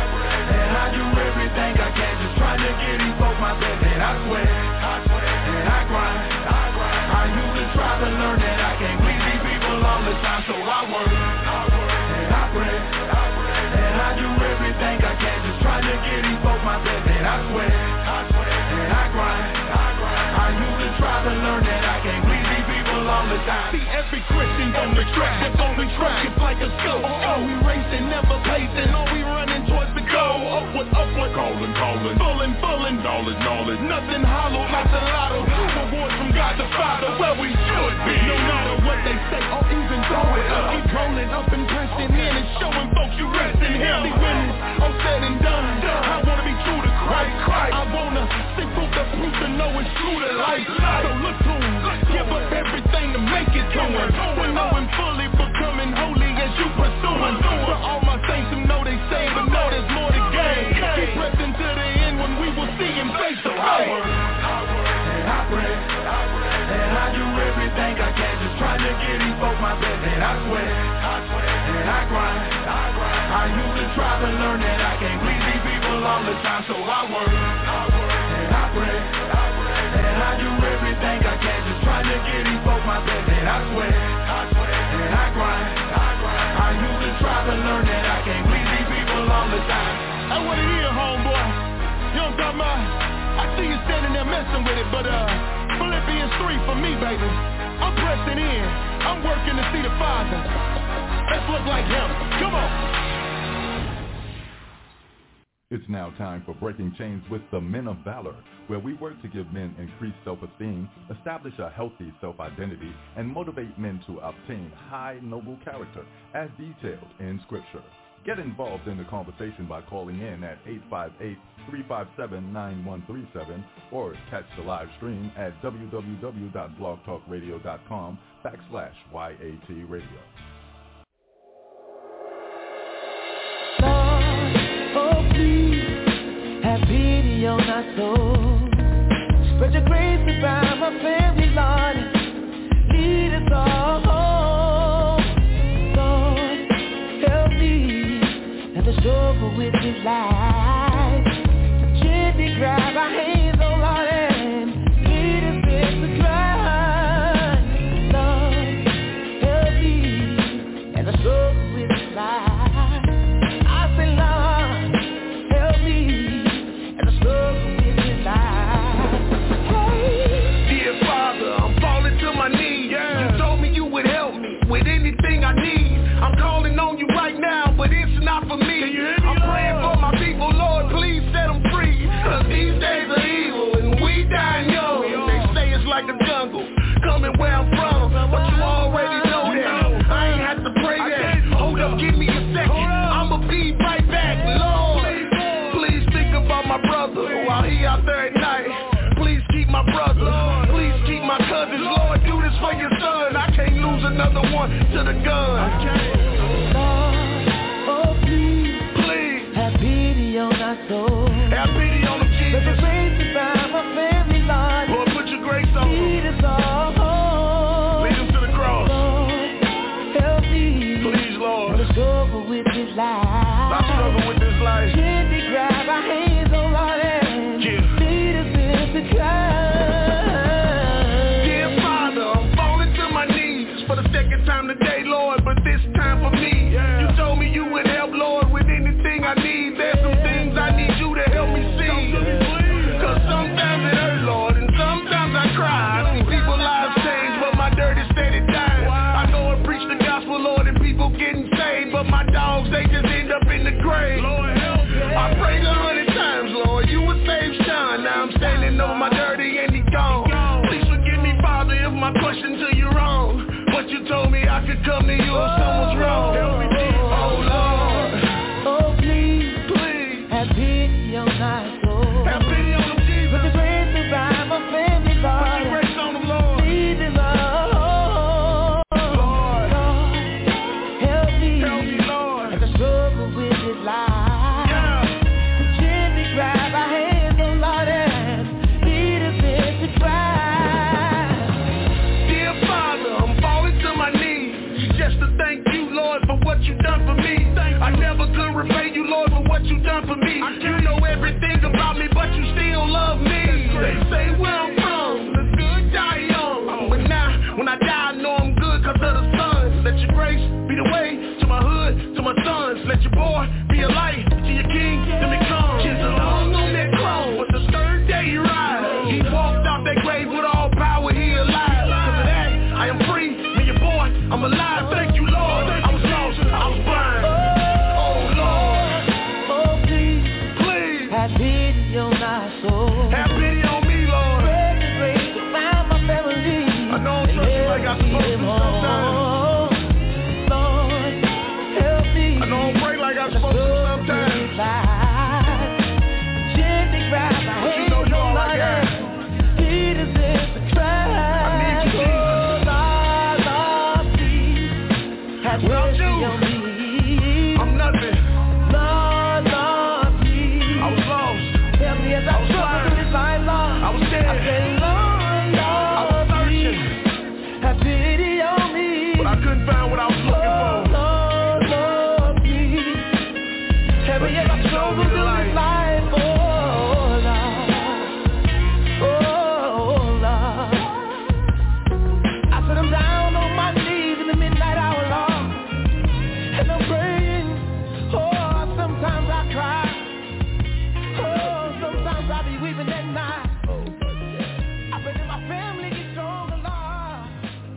and I do everything I can, just trying to get these folks my best. And I sweat, and I grind. I usually try to learn that I can't please these people all the time. So I work, and I pray, and I do everything I can, just trying to get these folks my best. And I sweat, and I grind. I usually try to learn that I can't please these people all the time. See, every Christian on the track, that's on the track, it's like a scope. Are we racing, never pacing, are we running towards the goal? Upward, calling, fullin', knowledge, nothing hollow like the lotto. Rewards from God the Father, where we should be. No matter what they say, or even throw it up. Keep rolling up and pressing in and showing folks you rest in Him. See, when it's all said and done, I wanna be true to Christ. I wanna stick with the proof to know it's true to life. So look to Him, give up everything to make it to Him. When knowing fully, becoming holy as you pursuing. For all my saints who know they saved, but know there's more to gain. Keep pressing to the end when we will see Him face to face. And I pray, and I do everything I can, just trying to get these folks my best. And I sweat, and I grind. I usually try to learn that I can't please these people all the time. So I work, and I pray, and I do everything I can, just trying to get these folks my best. And I sweat, and I grind. I usually try to learn that I can't please these people all the time. That's what it is, homeboy. You know what I'm talking about? I see you standing there messing with it, but Philippians 3 for me, baby. I'm pressing in. I'm working to see the Father. Let's look like Him. Come on. It's now time for Breaking Chains with the Men of Valor, where we work to give men increased self-esteem, establish a healthy self-identity, and motivate men to obtain high, noble character, as detailed in Scripture. Get involved in the conversation by calling in at 858-357-9137 or catch the live stream at www.blogtalkradio.com/YAT Radio. Oh, please, have pity on our souls. Spread your grace around my family, Lord. Lead us all home. Lord, help me and the struggle with this life. Gently grab our hands, oh Lord, and lead us in the climb. Lord, help me and the struggle with this life. I need. I'm calling on you right now, but it's not for me. I'm praying for my people, Lord, please set them free. Cause these days are evil and we dying young. They say it's like the jungle, coming where I'm from, but you already know that. I ain't have to pray that. Hold up, give me a second, I'ma be right back. Lord, please think about my brother while he out there at night. Please keep my brother, please keep my cousins. Lord, do this for your son. Lord, to the gun. Oh, please, have pity on our souls. Have pity on them, Jesus. Let the grace divine my family, Lord. Lord, put your grace on them. Lead us all. Lead them to the cross. Lord, help me. Please, Lord. To struggle with this life. I struggle with this life. Gently grab our hands, oh Lord, and lead us into Christ. Dear Father, I'm falling to my knees for the second time today, Lord, but this time for me. You told me you would help, Lord, with anything I need. There's some things I need you to help me see. Cause sometimes it hurt, Lord, and sometimes I cry. I see people's lives change, but my dirt is steady dying. I go and preach the gospel, Lord, and people getting saved, but my dogs, they just end up in the grave. Lord, help me. I prayed 100 times, Lord, you would save Sean. Now I'm standing over my dirty and he gone. Please forgive me, Father, if my question to you wrong. But you told me I could come to you if someone's wrong. Help me, Jesus. Oh, Lord. Oh, please, have pity on our soul. Have pity on them, Jesus. With the grace divine my family, Lord. Put your grace on them, Lord. Lead them all. Lord, help me, Lord. as I struggle with this life. Gently grab our hands, oh Lord, and lead us into Christ. Dear Father, I'm falling to my knees just to thank you, Lord, for what you've done for me. I never could repay you, Lord, for what you've done for me. You know everything about me, but you still love me. They say where I'm from, the good die young. But now, when I die, I know I'm good cause of the sun. Let your grace be the way to my hood, to my sons. Let your boy be a light to your king to become. Jesus hung on that cross, but the third day he rise. He walked out that grave with all power, he alive. Cause of that, I am free, me your boy, I'm alive. Thank you, Lord. I was lost, I was blind. Oh, Lord. Oh, please, have pity on our soul. Have pity on me, Lord. Spread the grace to find my family. I know I'm trusting like I'm supposed to sometimes. Lord, help me. I know I'm praying like I'm supposed to sometimes. Gently grab my But you hand, know you oh all I Lord, got. lead us into Christ. I need you, Jesus. Oh, Lord, please, have Without mercy you, on me. I'm nothing. Lord, please, I was lost. help me as I struggle through this life, Lord. I was dead. I said, Lord, I was searching, have pity on me. but I couldn't find what I was looking for. Lord, please, help me as I struggle through this life. Oh, Lord. Oh, Lord. I said I'm down on my knees in the midnight hour, Lord, and I'm praying. Oh, sometimes I cry. Oh, sometimes I be weeping at night. I pray that my family gets stronger, Lord.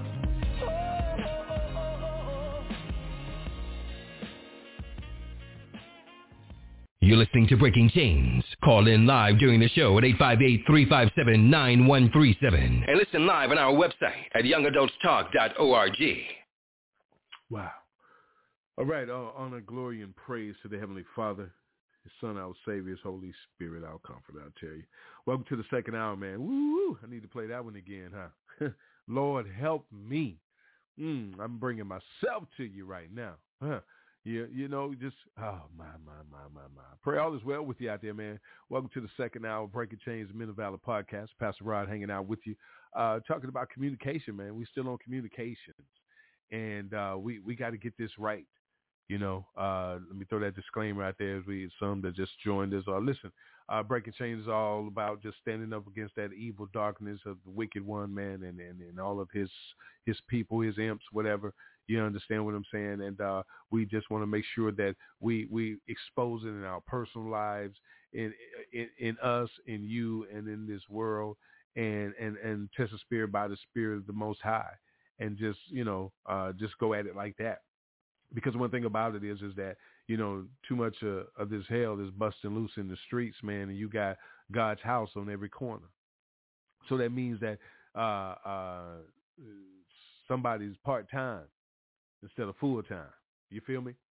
You're listening to Breaking Chains. Call in live during the show at 858-357-9137. And listen live on our website at youngadultstalk.org. Wow. All right, honor, glory, and praise to the Heavenly Father, His Son, our Savior, His Holy Spirit, our Comforter, I'll tell you. Welcome to the second hour, man. Woo! I need to play that one again, huh? Lord, help me. I'm bringing myself to you right now. Huh? You know, just, oh, my. Pray all is well with you out there, man. Welcome to the second hour of Breaking Chains, Men of Valor podcast. Pastor Rod hanging out with you, talking about communication, man. We still on communications, and we got to get this right. You know, let me throw that disclaimer out there as some that just joined us. Listen, Breaking Chains is all about just standing up against that evil darkness of the wicked one, man, and all of his people, his imps, whatever. You understand what I'm saying? And we just want to make sure that we expose it in our personal lives, in us, in you, and in this world, and test the spirit by the Spirit of the Most High, and just just go at it like that. Because one thing about it is that, you know, too much of this hell is busting loose in the streets, man, and you got God's house on every corner. So that means that somebody's part-time instead of full-time. You feel me?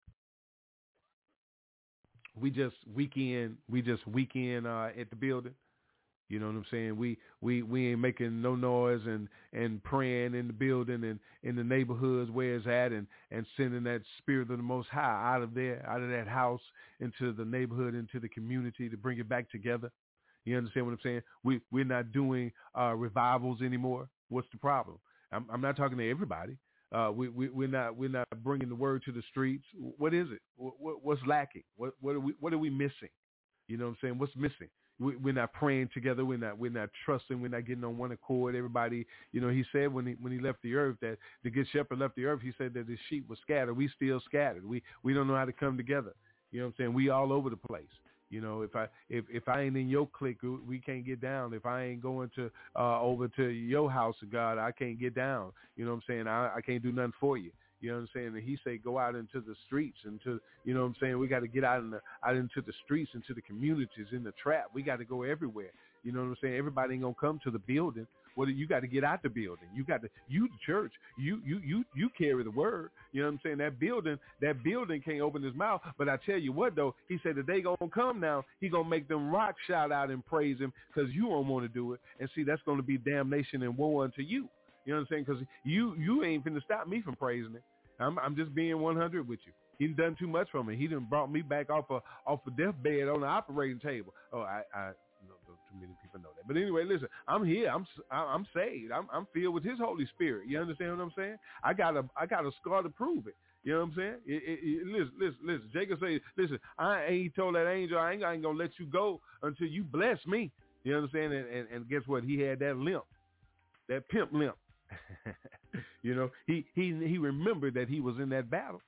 We just weekend at the building. You know what I'm saying? We ain't making no noise and praying in the building and in the neighborhoods where it's at and sending that spirit of the Most High out of that house into the neighborhood, into the community to bring it back together. You understand what I'm saying? We're not doing revivals anymore. What's the problem? I'm not talking to everybody. We're not bringing the word to the streets. What is it? What's lacking? What are we missing? You know what I'm saying? What's missing? We're not praying together. We're not trusting. We're not getting on one accord. Everybody, you know, he said when he left the earth that the good shepherd left the earth, he said that his sheep were scattered. We still scattered. We don't know how to come together. You know what I'm saying? We all over the place. You know, if I ain't in your clique, we can't get down. If I ain't going to over to your house of God, I can't get down. You know what I'm saying? I can't do nothing for you. You know what I'm saying? And he said, go out into the streets, you know what I'm saying? We got to get out into the streets, into the communities, in the trap. We got to go everywhere. You know what I'm saying? Everybody ain't gonna come to the building. You got to get out the building. You the church. You carry the word. You know what I'm saying? That building can't open his mouth. But I tell you what though, he said that they gonna come now. He gonna make them rocks shout out and praise him because you don't want to do it. And see, that's gonna be damnation and woe unto you. You know what I'm saying? Because you ain't finna stop me from praising him. I'm just being 100 with you. He's done too much for me. He done brought me back off a deathbed on the operating table. Oh, I too many people know that. But anyway, listen, I'm here. I'm saved. I'm filled with his Holy Spirit. You understand what I'm saying? I got a scar to prove it. You know what I'm saying? Listen. Jacob say, listen, he told that angel, I ain't gonna let you go until you bless me. You understand? And guess what? He had that limp, that pimp limp. You know, he remembered that he was in that battle.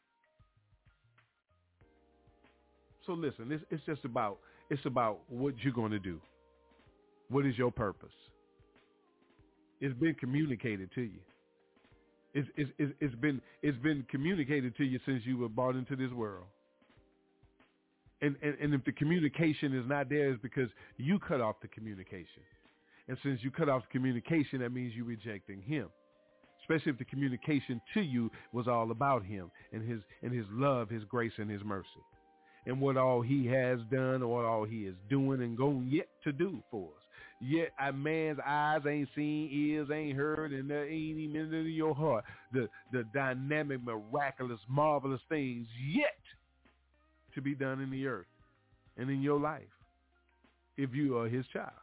So listen, it's just about what you're going to do. What is your purpose? It's been communicated to you. It's been communicated to you since you were brought into this world. And if the communication is not there, it's because you cut off the communication. And since you cut off communication, that means you're rejecting him. Especially if the communication to you was all about him and his love, his grace, and his mercy. And what all he has done, or what all he is doing and going yet to do for us. Yet a man's eyes ain't seen, ears ain't heard, and there ain't even in your heart the dynamic, miraculous, marvelous things yet to be done in the earth and in your life if you are his child.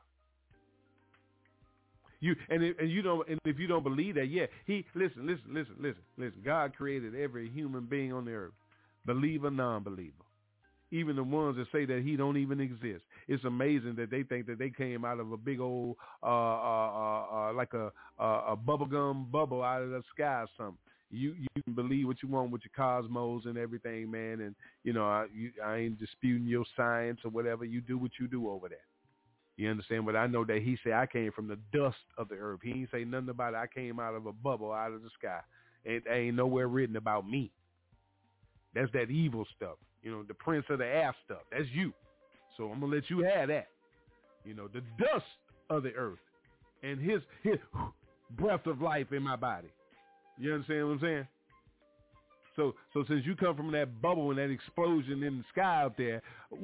If you don't believe that, listen. God created every human being on the earth, believer, non-believer. Even the ones that say that he don't even exist. It's amazing that they think that they came out of a big old, like a bubblegum bubble out of the sky or something. You can believe what you want with your cosmos and everything, man. And, you know, I ain't disputing your science or whatever. You do what you do over there. You understand? But I know that he said I came from the dust of the earth. He ain't say nothing about it. I came out of a bubble out of the sky. It ain't nowhere written about me. That's that evil stuff. You know, the prince of the air stuff. That's you. So I'm going to let you have that. You know, the dust of the earth and his breath of life in my body. You understand what I'm saying? So since you come from that bubble and that explosion in the sky out there,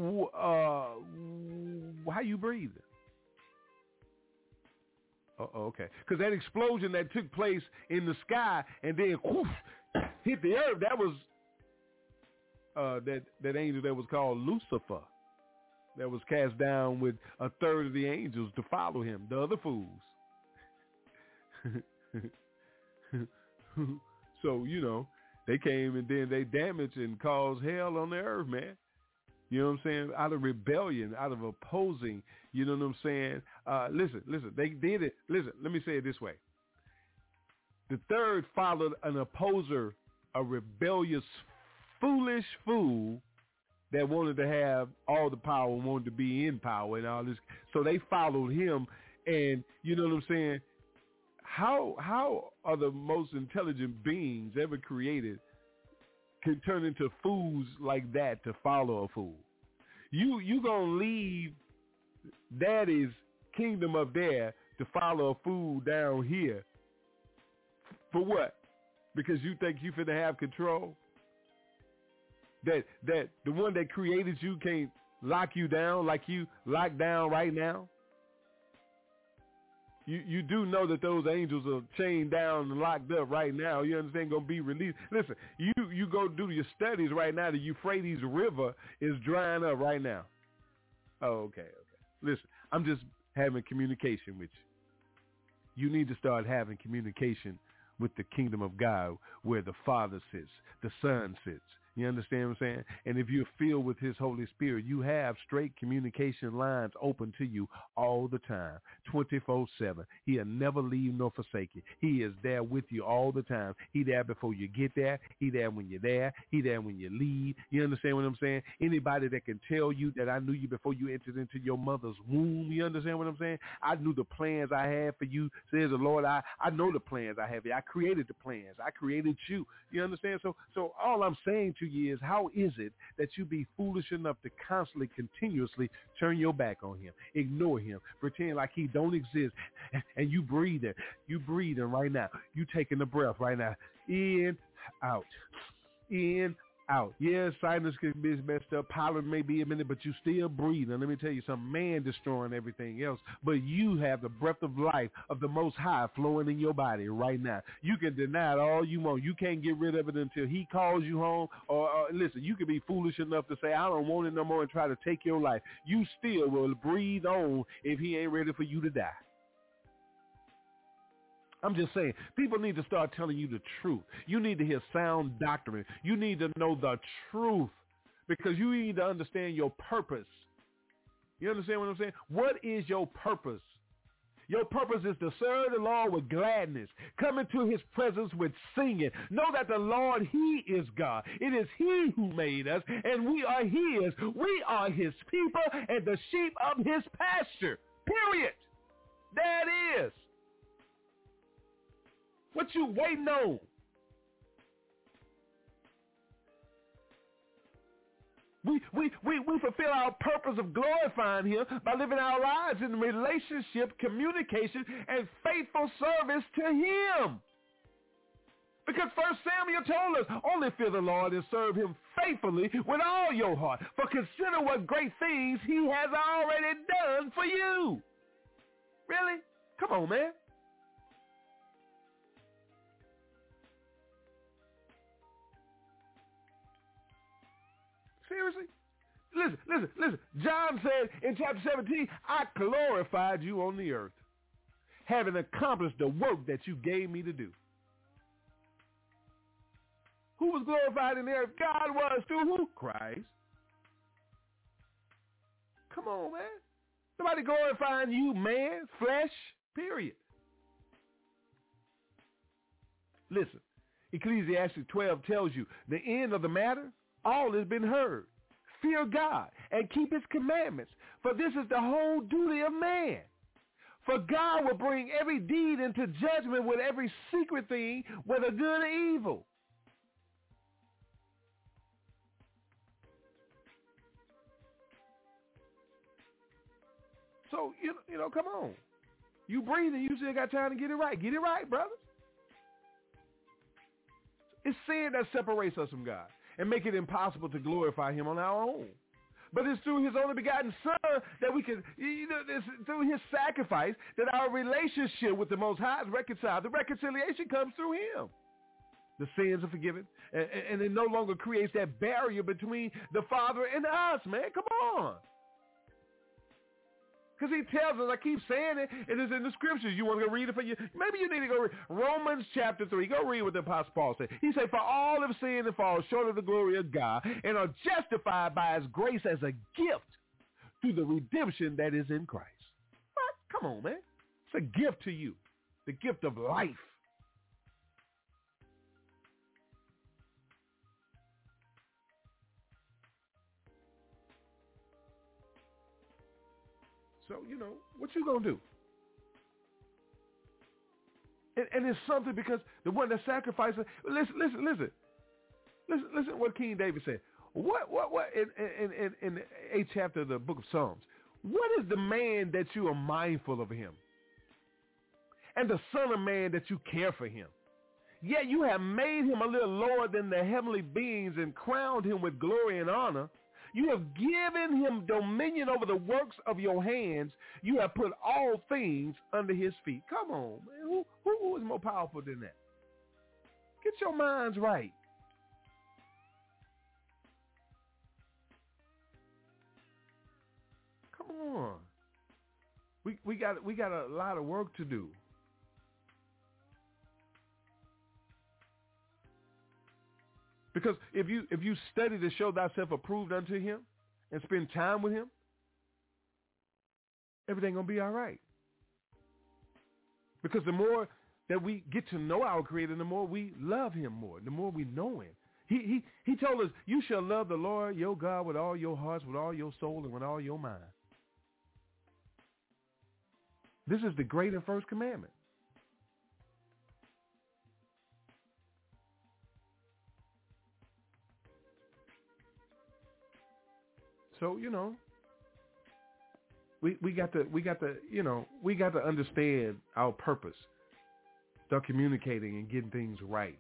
how you breathing? Okay. Because that explosion that took place in the sky and then whoosh, hit the earth, that was that angel that was called Lucifer, that was cast down with a third of the angels to follow him, the other fools. So, you know, they came and then they damaged and caused hell on the earth, man. You know what I'm saying? Out of rebellion, out of opposing, you know what I'm saying? Listen, they did it. Listen, let me say it this way. The third followed an opposer, a rebellious, foolish fool that wanted to have all the power, wanted to be in power and all this. So they followed him, and you know what I'm saying? How are the most intelligent beings ever created can turn into fools like that to follow a fool? You gonna leave daddy's kingdom up there to follow a fool down here for what? Because you think you finna have control? That the one that created you can't lock you down like you locked down right now? You do know that those angels are chained down and locked up right now. You understand? Going to be released. Listen, you go do your studies right now. The Euphrates River is drying up right now. Oh, okay. Listen, I'm just having communication with you. You need to start having communication with the kingdom of God, where the Father sits, the Son sits. You understand what I'm saying? And if you're filled with his Holy Spirit, you have straight communication lines open to you all the time, 24/7. He'll never leave nor forsake you. He is there with you all the time. He there before you get there. He there when you're there. He there when you leave. You understand what I'm saying? Anybody that can tell you that I knew you before you entered into your mother's womb, you understand what I'm saying? I knew the plans I had for you, says the Lord. I know the plans I have for you. I created the plans. I created you. You understand? So all I'm saying to you is, how is it that you be foolish enough to constantly, continuously turn your back on him, ignore him, pretend like he don't exist, and you breathing right now. You taking the breath right now, in, out, in, out. Yeah, sinus can be messed up, pollen may be a minute, but you still breathing. Let me tell you something, man destroying everything else, but you have the breath of life of the Most High flowing in your body right now. You can deny it all you want. You can't get rid of it until he calls you home, or listen, you can be foolish enough to say, I don't want it no more, and try to take your life. You still will breathe on if he ain't ready for you to die. I'm just saying, people need to start telling you the truth. You need to hear sound doctrine. You need to know the truth, because you need to understand your purpose. You understand what I'm saying? What is your purpose? Your purpose is to serve the Lord with gladness, come into his presence with singing. Know that the Lord, he is God. It is he who made us, and we are his. We are his people and the sheep of his pasture. Period. There it is. What you waiting on? We fulfill our purpose of glorifying him by living our lives in relationship, communication, and faithful service to him. Because 1 Samuel told us, only fear the Lord and serve him faithfully with all your heart. For consider what great things he has already done for you. Really? Come on, man. Seriously? Listen. John said in chapter 17, I glorified you on the earth, having accomplished the work that you gave me to do. Who was glorified in the earth? God was through who? Christ. Come on, man. Nobody glorifying you, man, flesh, period. Listen, Ecclesiastes 12 tells you the end of the matter, all has been heard. Fear God and keep his commandments, for this is the whole duty of man. For God will bring every deed into judgment with every secret thing, whether good or evil. So, you know, come on. You breathing, you still got time to get it right. Get it right, brother. It's sin that separates us from God and make it impossible to glorify him on our own. But it's through his only begotten Son that we can, it's through his sacrifice that our relationship with the Most High is reconciled. The reconciliation comes through him. The sins are forgiven, and it no longer creates that barrier between the Father and us, man. Come on. Because he tells us, I keep saying it, it is in the scriptures. You want to go read it for you? Maybe you need to go read Romans chapter 3. Go read what the Apostle Paul said. He said, for all have sinned and fall short of the glory of God and are justified by his grace as a gift through the redemption that is in Christ. What? Come on, man. It's a gift to you. The gift of life. So, you know, what you going to do? And it's something because the one that sacrificed, listen what King David said. What in the 8th chapter of the book of Psalms, what is the man that you are mindful of him? And the son of man that you care for him? Yet you have made him a little lower than the heavenly beings and crowned him with glory and honor. You have given him dominion over the works of your hands. You have put all things under his feet. Come on, man. Who is more powerful than that? Get your minds right. Come on. We got a lot of work to do. Because if you study to show thyself approved unto him and spend time with him, everything gonna be all right. Because the more that we get to know our Creator, the more we love him more, the more we know him. He told us, you shall love the Lord your God with all your hearts, with all your soul, and with all your mind. This is the great and first commandment. So, we got to understand our purpose. Start communicating and getting things right.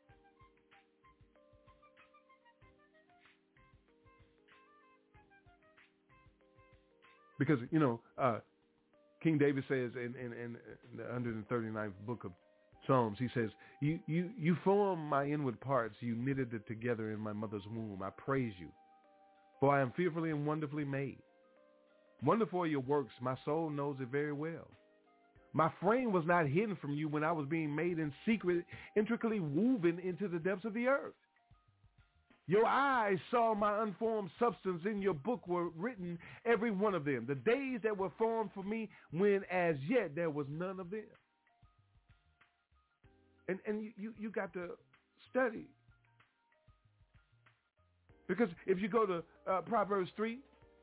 Because, King David says in the 139th book of Psalms, he says, you formed my inward parts. You knitted it together in my mother's womb. I praise you, for I am fearfully and wonderfully made. Wonderful are your works. My soul knows it very well. My frame was not hidden from you when I was being made in secret, intricately woven into the depths of the earth. Your eyes saw my unformed substance. In your book were written, every one of them, the days that were formed for me, when as yet there was none of them. And you got to study. Because if you go to Proverbs 3,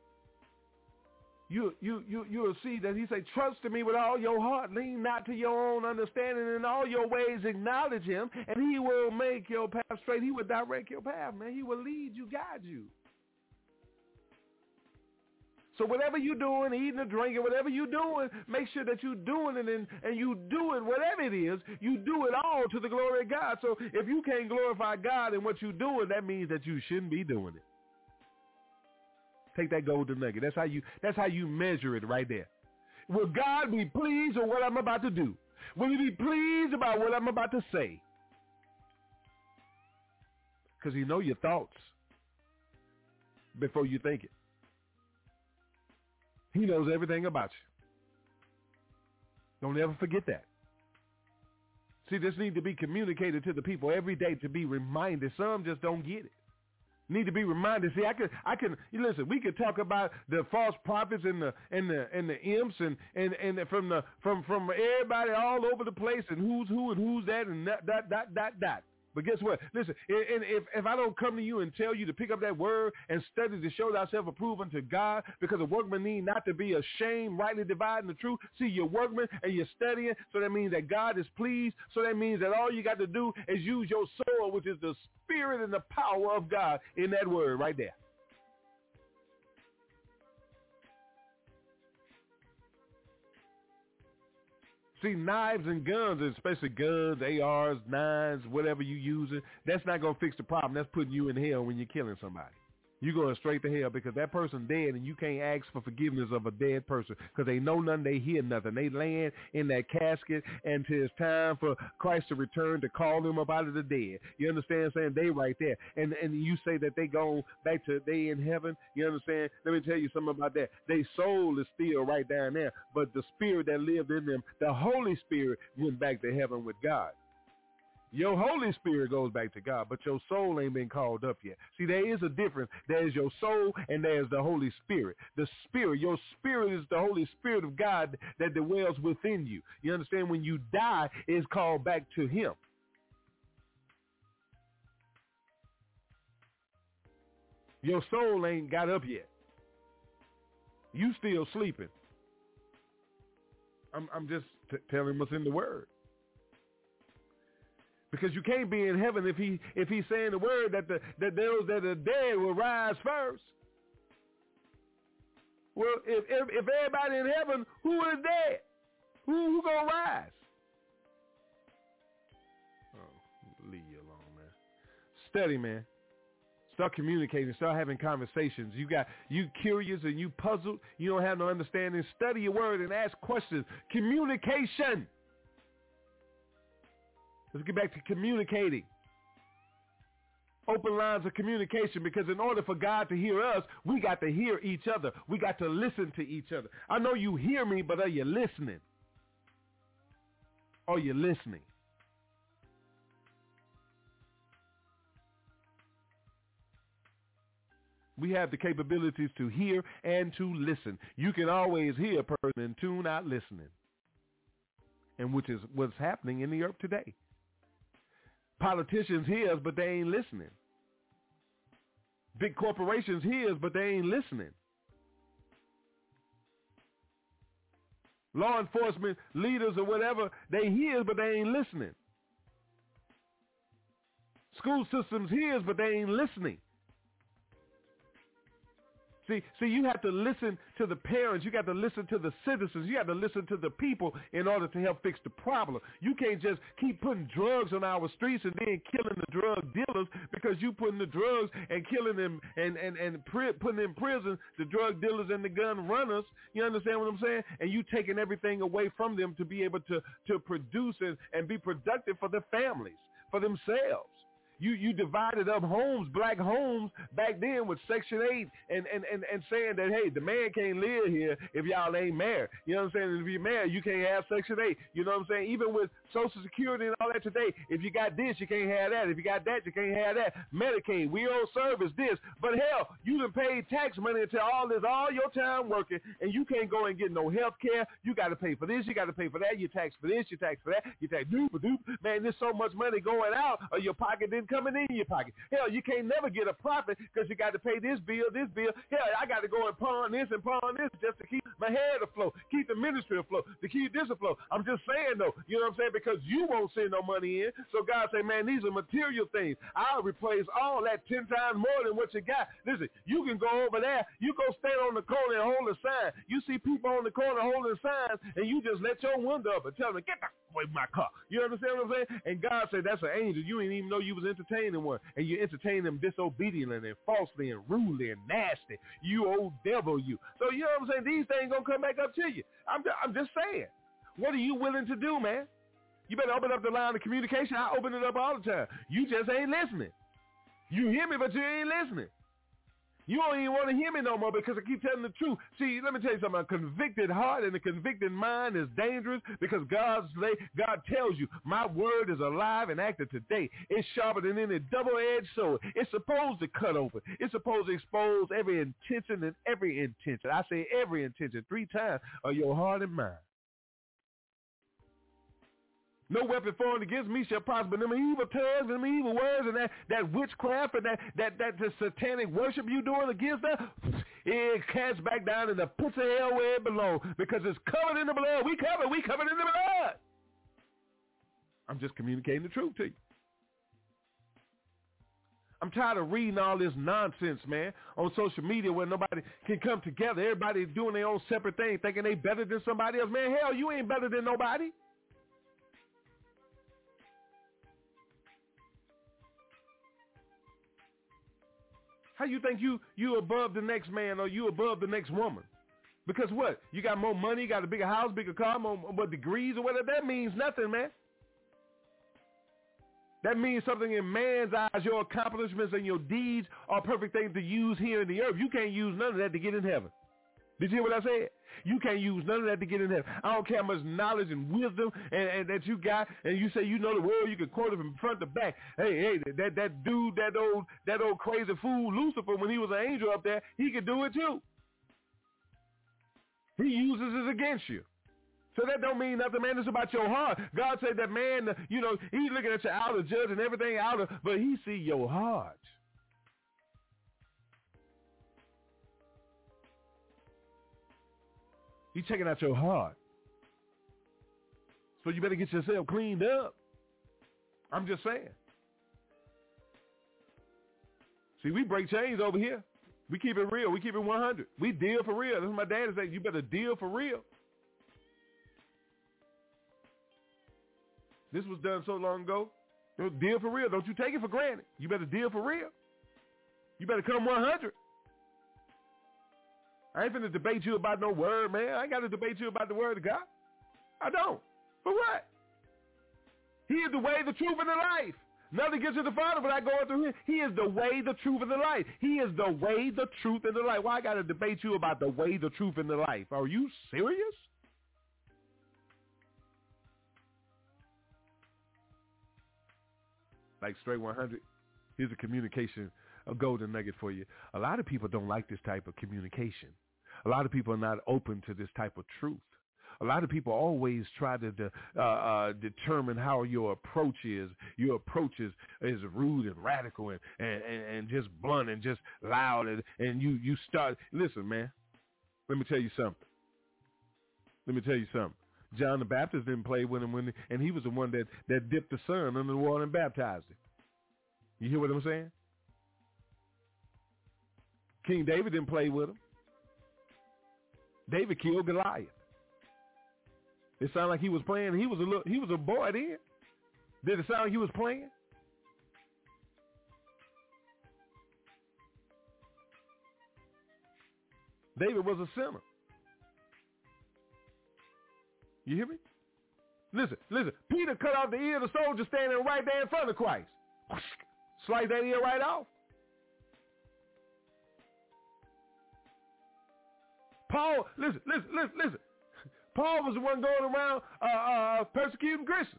you'll see that he say, trust in me with all your heart. Lean not to your own understanding. In all your ways acknowledge him, and he will make your path straight. He will direct your path, man. He will lead you, guide you. So whatever you're doing, eating or drinking, whatever you're doing, make sure that you're doing it, and you do it, whatever it is, you do it all to the glory of God. So if you can't glorify God in what you're doing, that means that you shouldn't be doing it. Take that golden nugget. That's how you measure it right there. Will God be pleased with what I'm about to do? Will he be pleased about what I'm about to say? Because he knows your thoughts before you think it. He knows everything about you. Don't ever forget that. See, this needs to be communicated to the people every day to be reminded. Some just don't get it. Need to be reminded. See, I can listen. We could talk about the false prophets and the imps and from everybody all over the place and who's who and who's that and that. But guess what? Listen, and if I don't come to you and tell you to pick up that word and study to show thyself approved unto God, because a workman need not to be ashamed, rightly dividing the truth. See, you're workman and you're studying, so that means that God is pleased. So that means that all you got to do is use your soul, which is the spirit and the power of God in that word right there. See, knives and guns, especially guns, ARs, 9s, whatever you using, that's not going to fix the problem. That's putting you in hell when you're killing somebody. You're going straight to hell because that person dead and you can't ask for forgiveness of a dead person because they know nothing, they hear nothing. They laying in that casket until it's time for Christ to return to call them up out of the dead. You understand what I'm saying? They right there. And you say that they go back to they in heaven. You understand? Let me tell you something about that. Their soul is still right down there, but the spirit that lived in them, the Holy Spirit, went back to heaven with God. Your Holy Spirit goes back to God, but your soul ain't been called up yet. See, there is a difference. There's your soul and there's the Holy Spirit. The Spirit, your spirit is the Holy Spirit of God that dwells within you. You understand? When you die, it's called back to him. Your soul ain't got up yet. You still sleeping. I'm just telling what's in the word. Because you can't be in heaven if he's saying the word that those that are dead will rise first. Well, if everybody in heaven, who is dead? Who gonna rise? Oh, leave you alone, man. Study, man. Start communicating. Start having conversations. You curious and you puzzled. You don't have no understanding. Study your word and ask questions. Communication. Let's get back to communicating. Open lines of communication, because in order for God to hear us, we got to hear each other. We got to listen to each other. I know you hear me, but are you listening? Are you listening? We have the capabilities to hear and to listen. You can always hear a person and tune out listening, and which is what's happening in the earth today. Politicians hear us, but they ain't listening. Big corporations hear us, but they ain't listening. Law enforcement leaders or whatever, they hear us, but they ain't listening. School systems hear us, but they ain't listening. See, you have to listen to the parents. You got to listen to the citizens. You have to listen to the people in order to help fix the problem. You can't just keep putting drugs on our streets and then killing the drug dealers, because you putting the drugs and killing them and putting in prison the drug dealers and the gun runners. You understand what I'm saying? And you taking everything away from them to be able to produce and be productive for their families, for themselves. You divided up homes, black homes back then with Section 8 and saying that, hey, the man can't live here if y'all ain't married. You know what I'm saying? And if you're married, you can't have Section 8. You know what I'm saying? Even with Social Security and all that today, if you got this, you can't have that. If you got that, you can't have that. Medicaid, we owe service, this. But hell, you done paid tax money into all your time working, and you can't go and get no health care. You got to pay for this. You got to pay for that. You tax for this. You tax for that. You tax doop. Man, there's so much money going out of your pocket didn't coming in your pocket. Hell, you can't never get a profit because you got to pay this bill. Hell, I got to go and pawn this just to keep my head afloat, keep the ministry afloat, to keep this afloat. I'm just saying, though, you know what I'm saying, because you won't send no money in. So God say, man, these are material things. I'll replace all that 10 times more than what you got. Listen, you can go over there. You go stand on the corner and hold a sign. You see people on the corner holding signs, and you just let your window up and tell them, get the away from my car. You understand what I'm saying? And God said, that's an angel. You didn't even know you was entertaining one. And you entertain them disobediently and falsely and rudely and nasty. You old devil, you. So you know what I'm saying? These things going to come back up to you. I'm just saying. What are you willing to do, man? You better open up the line of communication. I open it up all the time. You just ain't listening. You hear me, but you ain't listening. You don't even want to hear me no more because I keep telling the truth. See, let me tell you something. A convicted heart and a convicted mind is dangerous because God tells you, my word is alive and active today. It's sharper than any double-edged sword. It's supposed to cut open. It's supposed to expose every intention and every intention. I say every intention 3 times of your heart and mind. No weapon formed against me shall prosper. Them evil tongues and them evil words and that witchcraft and that the satanic worship you doing against that, it casts back down in the pits of hell where it belongs because it's covered in the blood. We covered in the blood. I'm just communicating the truth to you. I'm tired of reading all this nonsense, man, on social media where nobody can come together. Everybody doing their own separate thing, thinking they better than somebody else. Man, hell, you ain't better than nobody. How you think you above the next man or you above the next woman? Because what? You got more money, you got a bigger house, bigger car, more degrees or whatever. That means nothing, man. That means something in man's eyes. Your accomplishments and your deeds are perfect things to use here in the earth. You can't use none of that to get in heaven. Did you hear what I said? You can't use none of that to get in heaven. I don't care how much knowledge and wisdom and that you got, and you say you know the word, you can quote it from front to back. Hey, that dude, that old crazy fool Lucifer, when he was an angel up there, he could do it too. He uses it against you. So that don't mean nothing, man. It's about your heart. God said that man, he's looking at your outer judge and everything outer, but he see your heart. He's checking out your heart. So you better get yourself cleaned up. I'm just saying. See, we break chains over here. We keep it real. We keep it 100. We deal for real. That's what my dad is saying. You better deal for real. This was done so long ago. Deal for real. Don't you take it for granted. You better deal for real. You better come 100. I ain't finna debate you about no word, man. I ain't got to debate you about the word of God. I don't. For what? He is the way, the truth, and the life. Nothing gets to the Father without going through him. He is the way, the truth, and the life. He is the way, the truth, and the life. Why I got to debate you about the way, the truth, and the life? Are you serious? Like straight 100, here's a communication, a golden nugget for you. A lot of people don't like this type of communication. A lot of people are not open to this type of truth. A lot of people always try to determine how your approach is. Your approach is rude and radical and just blunt and just loud. And you start, listen, man, let me tell you something. John the Baptist didn't play with him and he was the one that dipped the son under the water and baptized him. You hear what I'm saying? King David didn't play with him. David killed Goliath. It sounded like he was playing. He was a boy then. Did it sound like he was playing? David was a sinner. You hear me? Listen. Peter cut off the ear of the soldier standing right there in front of Christ. Slice that ear right off. Paul, listen. Paul was the one going around persecuting Christians.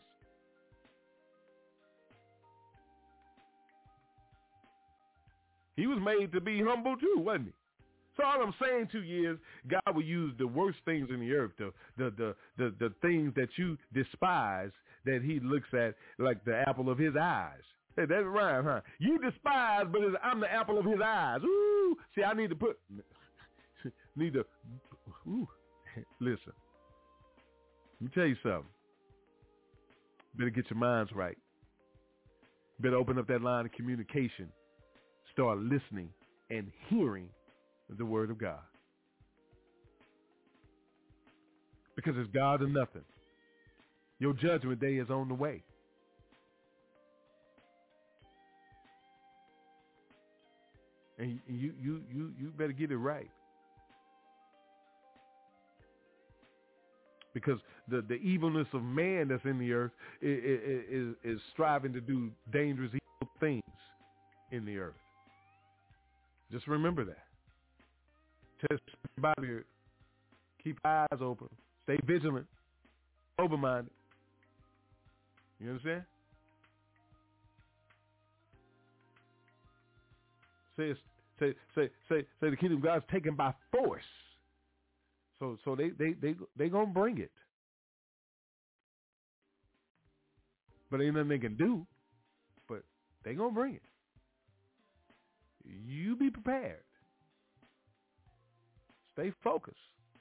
He was made to be humble too, wasn't he? So all I'm saying to you is God will use the worst things in the earth, the things that you despise, that he looks at like the apple of his eyes. Hey, that's rhyme, huh? You despise, but I'm the apple of his eyes. Ooh, see, I need to listen. Let me tell you something. Better get your minds right. Better open up that line of communication. Start listening and hearing the word of God. Because it's God or nothing. Your judgment day is on the way. And you better get it right. Because the evilness of man that's in the earth is striving to do dangerous, evil things in the earth. Just remember that. Test your body. Keep eyes open. Stay vigilant. Sober-minded. You understand? Say the kingdom of God is taken by force. So they gonna bring it. But ain't nothing they can do. But they gonna bring it. You be prepared. Stay focused.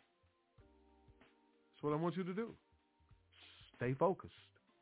That's what I want you to do. Stay focused.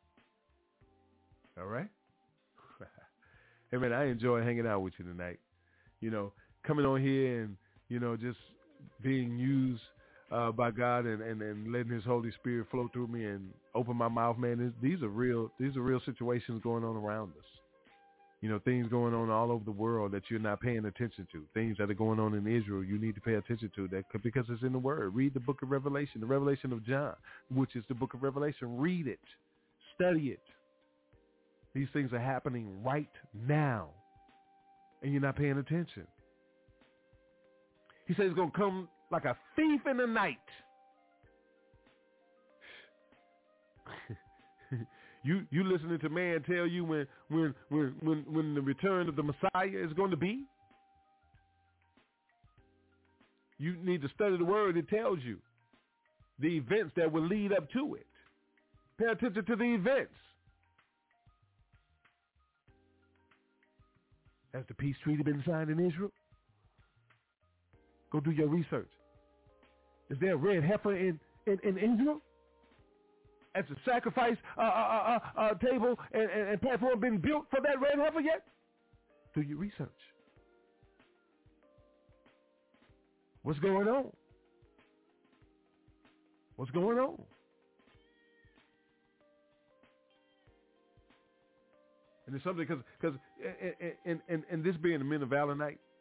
All right? Hey, man, I enjoy hanging out with you tonight. You know, coming on here and, you know, just being used by God and letting his Holy Spirit flow through me and open my mouth, man. These are real situations going on around us. You know, things going on all over the world that you're not paying attention to. Things that are going on in Israel you need to pay attention to because it's in the Word. Read the book of Revelation, the Revelation of John, which is the book of Revelation. Read it. Study it. These things are happening right now, and you're not paying attention. He says it's going to come like a thief in the night. You listening to man tell you when the return of the Messiah is going to be? You need to study the word. It tells you the events that will lead up to it. Pay attention to the events. Has the peace treaty been signed in Israel? Go do your research. Is there a red heifer in Israel? Has the sacrifice table and platform been built for that red heifer yet? Do your research. What's going on? What's going on? And it's something because and this being the Men of Valor night,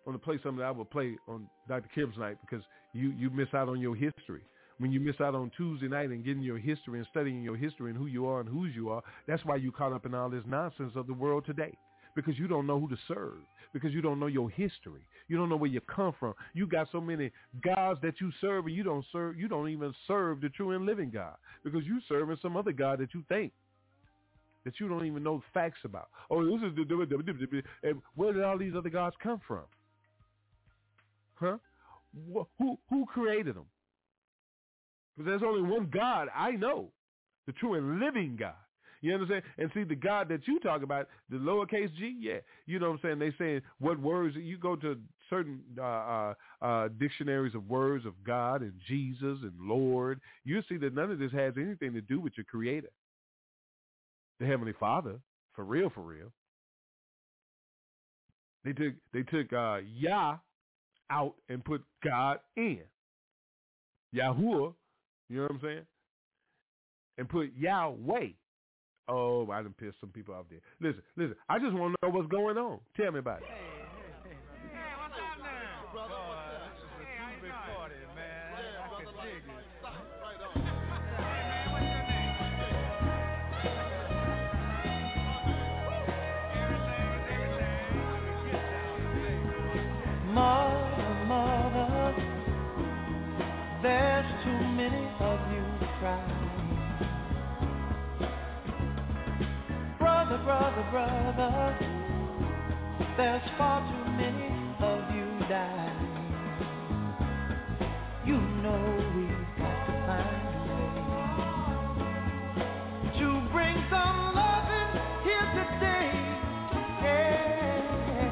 want to play something that I will play on Dr. Kim's night because you miss out on your history. When you miss out on Tuesday night and getting your history and studying your history and who you are and whose you are, that's why you caught up in all this nonsense of the world today. Because you don't know who to serve. Because you don't know your history. You don't know where you come from. You got so many gods that you serve and you don't even serve the true and living God. Because you serving some other God that you think that you don't even know facts about. Oh, this is the and where did all these other gods come from? Huh? Who created them? Because there's only one God I know, the true and living God. You understand? And see, the God that you talk about, the lowercase g, yeah. You know what I'm saying? They saying what words, you go to certain dictionaries of words of God and Jesus and Lord, you see that none of this has anything to do with your creator, the Heavenly Father, for real, for real. They took Yah out and put God in. Yahuwah, you know what I'm saying? And put Yahweh. Oh, I done pissed some people off there. Listen, I just want to know what's going on. Tell me about it. Mother, there's too many of you crying. Brother, there's far too many of you dying. You know we've got to find a way to bring some loving here today. Yeah.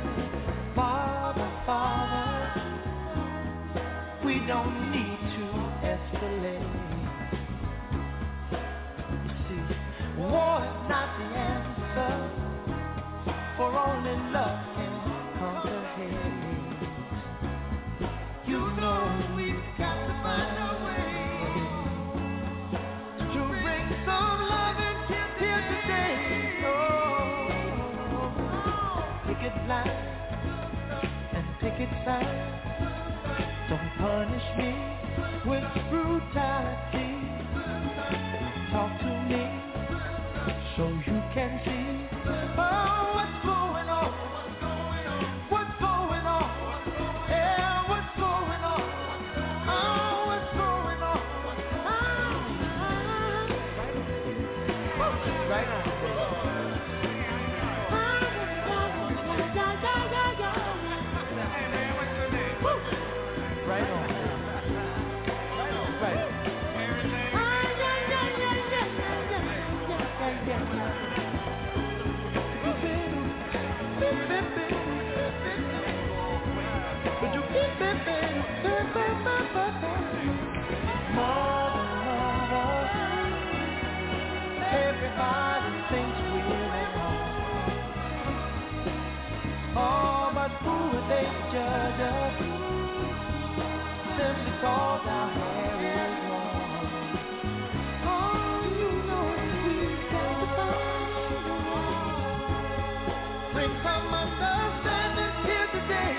Father, we don't need to escalate. You see, war is not the answer. For only love can conquer hate. You know we've got to find a way to bring some love here today. Oh, pick it line and pick it side. Don't punish me with brutality. Talk to me so you can see. What's going on? What's going on? Yeah, what's going on? Oh, what's going on? Right on. Right on. Right. Everybody thinks we're wrong. Oh, but who are they to judge us? Simply cause our hair is long. Oh, you know we've got to find a way. Bring some understanding here today.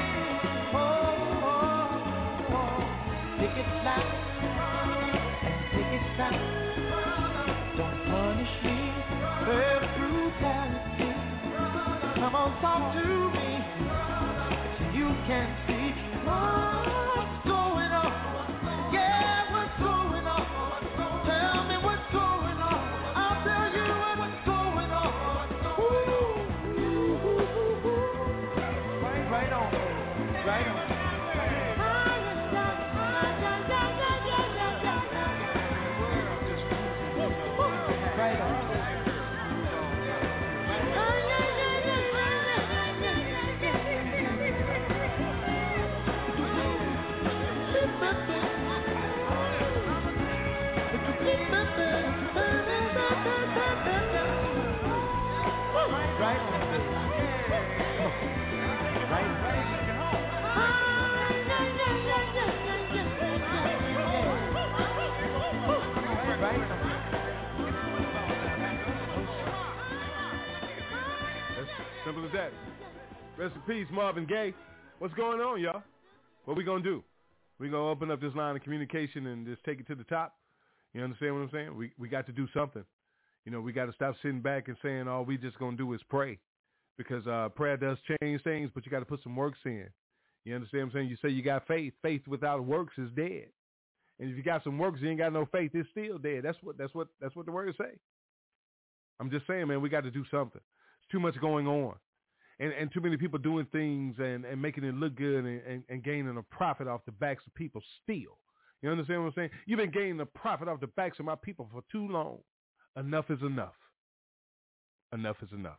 Pick it loud and pick it sound. Don't punish me with brutality. Come on, talk to me so you can see what's going on. Yeah, what's going on? Tell me what's going on. I'll tell you what's going on. Right on, right on. Simple as that. Rest in peace, Marvin Gaye. What's going on, y'all? What we going to do? We going to open up this line of communication and just take it to the top? You understand what I'm saying? We got to do something. You know, we got to stop sitting back and saying all we just going to do is pray. Because prayer does change things, but you got to put some works in. You understand what I'm saying? You say you got faith. Faith without works is dead. And if you got some works, you ain't got no faith, it's still dead. That's what the words say. I'm just saying, man, we got to do something. There's too much going on. And too many people doing things and making it look good and gaining a profit off the backs of people still. You understand what I'm saying? You've been gaining a profit off the backs of my people for too long. Enough is enough. Enough is enough.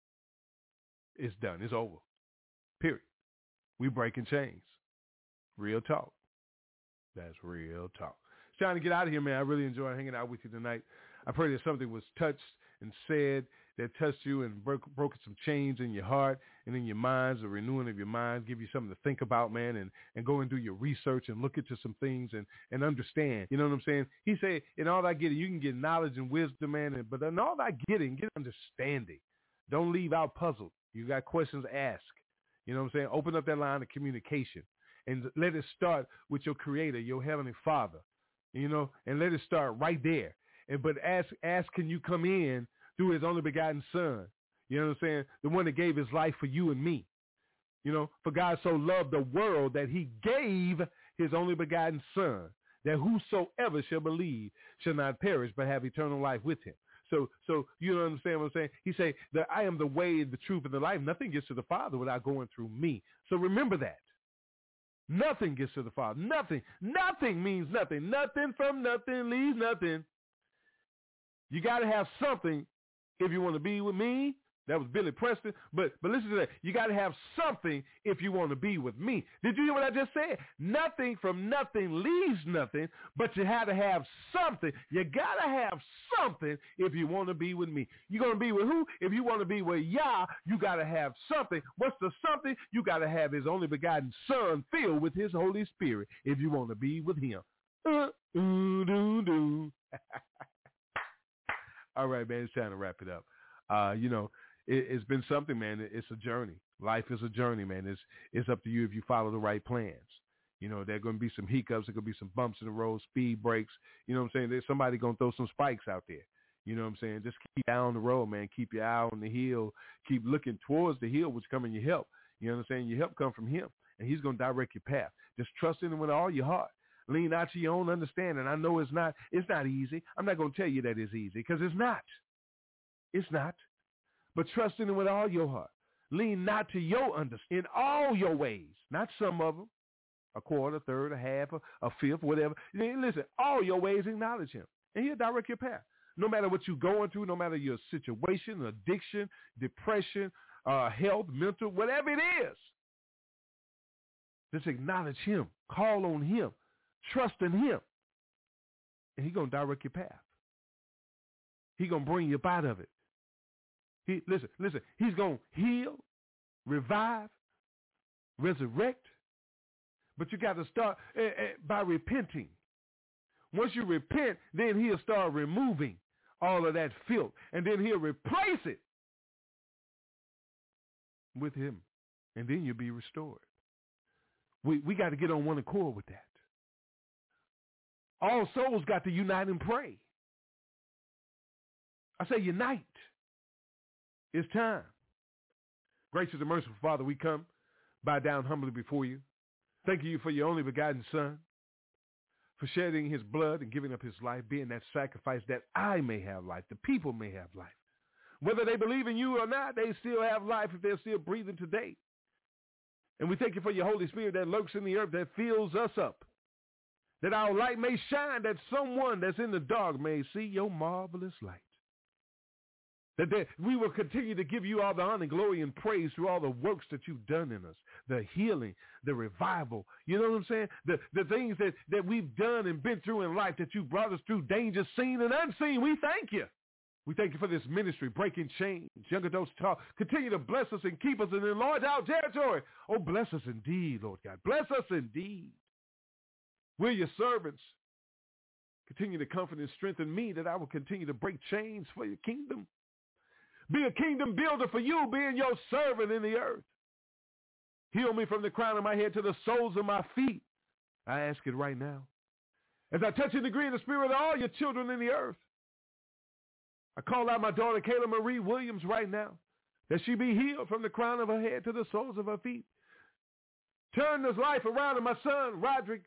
It's done. It's over. Period. We breaking chains. Real talk. That's real talk. It's trying to get out of here, man. I really enjoyed hanging out with you tonight. I pray that something was touched and said that touched you and broke some chains in your heart and in your minds, the renewing of your mind, give you something to think about, man, and go and do your research and look into some things and understand. You know what I'm saying? He said, in all thy getting, you can get knowledge and wisdom, man, but in all thy getting, get understanding. Don't leave out puzzled. You got questions, ask. You know what I'm saying? Open up that line of communication and let it start with your creator, your heavenly father, you know, and let it start right there. But ask, can you come in through his only begotten son? You know what I'm saying? The one that gave his life for you and me. You know, for God so loved the world that he gave his only begotten son, that whosoever shall believe shall not perish but have eternal life with him. So you don't understand what I'm saying? He say that I am the way, the truth, and the life. Nothing gets to the Father without going through me. So remember that. Nothing gets to the Father. Nothing. Nothing means nothing. Nothing from nothing leaves nothing. You got to have something if you want to be with me. That was Billy Preston. But listen to that. You got to have something if you want to be with me. Did you hear what I just said? Nothing from nothing leaves nothing, but you have to have something. You got to have something if you want to be with me. You're going to be with who? If you want to be with Yah, you got to have something. What's the something? You got to have his only begotten son filled with his Holy Spirit if you want to be with him. All right, man, it's time to wrap it up. You know, it's been something, man. It's a journey. Life is a journey, man. It's up to you if you follow the right plans. You know, there are going to be some hiccups. There going to be some bumps in the road, speed breaks. You know what I'm saying? There's somebody going to throw some spikes out there. You know what I'm saying? Just keep your eye on the road, man. Keep your eye on the hill. Keep looking towards the hill, which come in your help. You know what I'm saying? Your help come from him, and he's going to direct your path. Just trust in him with all your heart. Lean out to your own understanding. I know it's not easy. I'm not going to tell you that it's easy because it's not. It's not. But trust in him with all your heart. Lean not to your understanding in all your ways, not some of them, a quarter, a third, a half, a fifth, whatever. Listen, all your ways acknowledge him, and he'll direct your path. No matter what you're going through, no matter your situation, addiction, depression, health, mental, whatever it is, just acknowledge him. Call on him. Trust in him, and he's going to direct your path. He's going to bring you up out of it. Listen, he's going to heal, revive, resurrect, but you got to start by repenting. Once you repent, then he'll start removing all of that filth, and then he'll replace it with him, and then you'll be restored. We got to get on one accord with that. All souls got to unite and pray. I say unite. It's time. Gracious and merciful Father, we come, bow down humbly before you. Thank you for your only begotten Son, for shedding his blood and giving up his life, being that sacrifice that I may have life, the people may have life. Whether they believe in you or not, they still have life if they're still breathing today. And we thank you for your Holy Spirit that lurks in the earth, that fills us up, that our light may shine, that someone that's in the dark may see your marvelous light. That we will continue to give you all the honor, glory, and praise through all the works that you've done in us, the healing, the revival. You know what I'm saying? The things that we've done and been through in life, that you brought us through danger seen and unseen. We thank you. We thank you for this ministry, Breaking Chains, Young Adults Talk. Continue to bless us and keep us and enlarge our territory. Oh, bless us indeed, Lord God. Bless us indeed. We're your servants. Continue to comfort and strengthen me that I will continue to break chains for your kingdom. Be a kingdom builder for you, being your servant in the earth. Heal me from the crown of my head to the soles of my feet. I ask it right now. As I touch and agree in the spirit of all your children in the earth, I call out my daughter, Kayla Marie Williams, right now, that she be healed from the crown of her head to the soles of her feet. Turn this life around in my son, Roderick.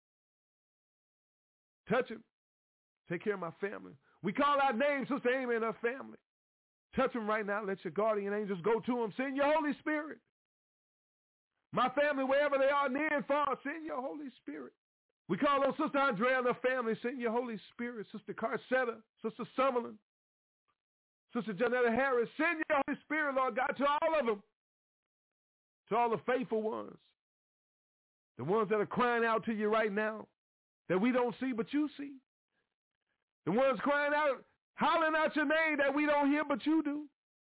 Touch him. Take care of my family. We call out names, Sister Amy and her family. Touch him right now. Let your guardian angels go to him. Send your Holy Spirit. My family, wherever they are, near and far, send your Holy Spirit. We call on Sister Andrea and her family. Send your Holy Spirit. Sister Carcetta, Sister Summerlin, Sister Janetta Harris. Send your Holy Spirit, Lord God, to all of them. To all the faithful ones. The ones that are crying out to you right now that we don't see but you see. The ones crying out, hollering out your name that we don't hear but you do.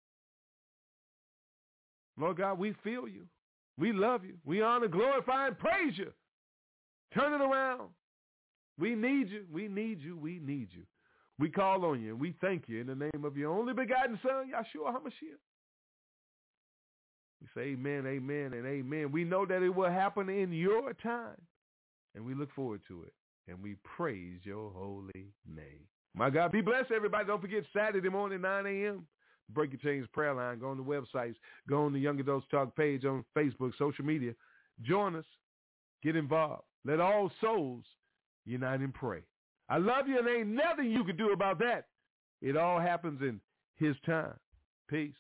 Lord God, we feel you. We love you. We honor, glorify, and praise you. Turn it around. We need you. We need you. We need you. We call on you and we thank you in the name of your only begotten Son, Yahshua HaMashiach. We say amen, amen, and amen. We know that it will happen in your time, and we look forward to it, and we praise your holy name. My God, be blessed, everybody. Don't forget Saturday morning, 9 a.m., Breaking Chains prayer line. Go on the websites. Go on the Young Adults Talk page on Facebook, social media. Join us. Get involved. Let all souls unite and pray. I love you, and ain't nothing you can do about that. It all happens in his time. Peace.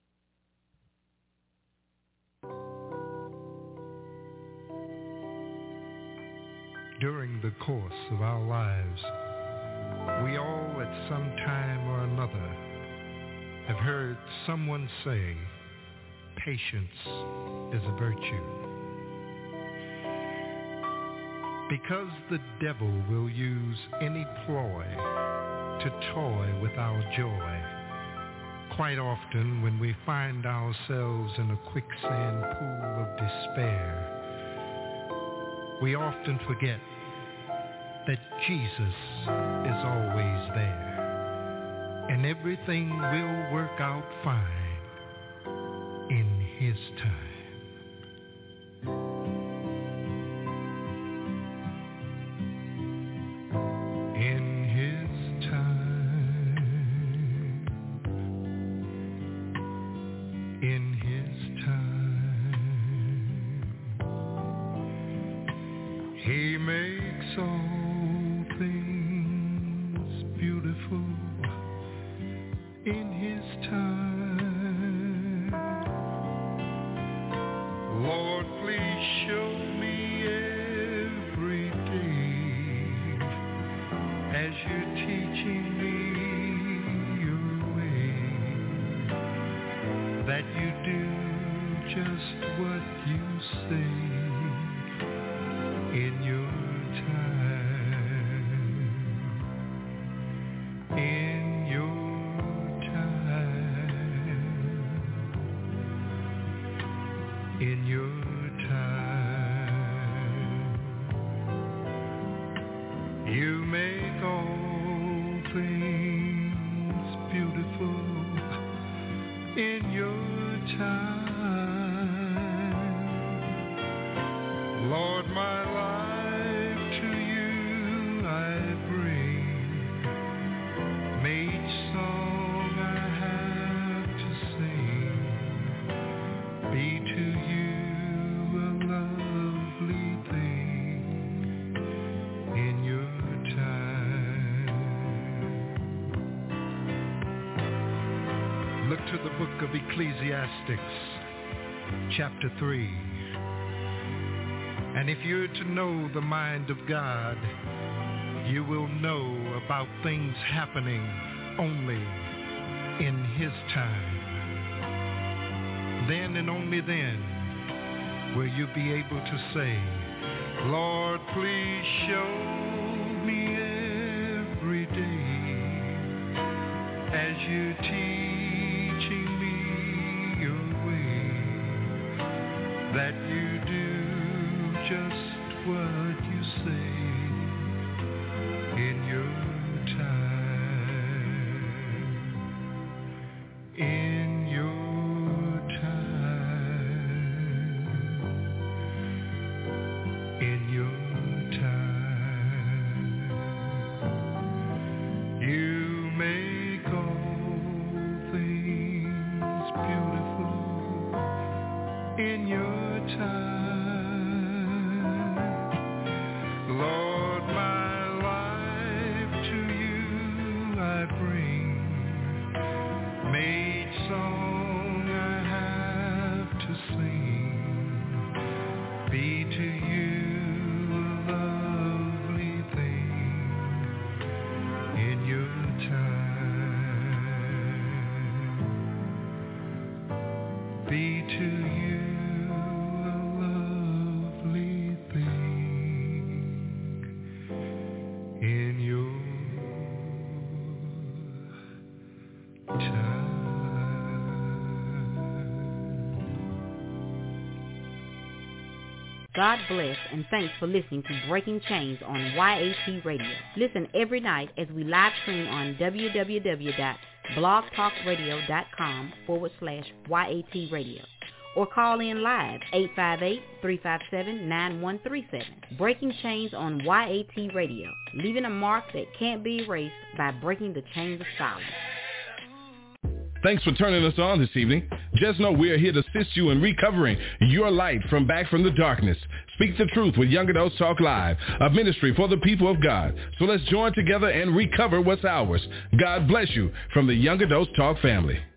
During the course of our lives, we all at some time or another have heard someone say, patience is a virtue. Because the devil will use any ploy to toy with our joy, quite often when we find ourselves in a quicksand pool of despair, we often forget that Jesus is always there. And everything will work out fine in his time. In his time. In his time. He makes all things beautiful. In his time. Lord, please show me every day as you're teaching me your way, that you do just what you say in your time. In your in your time, you make all things beautiful in your time. Lord, my life to you I bring. May each song I have to sing be to you a lovely thing in your time. Look to the book of Ecclesiastes, chapter 3. And if you're to know the mind of God, you will know about things happening only in his time. Then and only then will you be able to say, Lord, please show me every day as you're teaching me your way, that you do just what you say in your time. In your time. to you a lovely thing in your time. God bless and thanks for listening to Breaking Chains on YAT Radio. Listen every night as we live stream on www.blogtalkradio.com/YAT Radio or call in live 858-357-9137. Breaking Chains on YAT Radio, leaving a mark that can't be erased by breaking the chains of silence. Thanks for turning us on this evening. Just know we are here to assist you in recovering your light from back from the darkness. Speak the truth with Young Adults Talk Live, a ministry for the people of God. So let's join together and recover what's ours. God bless you from the Young Adults Talk family.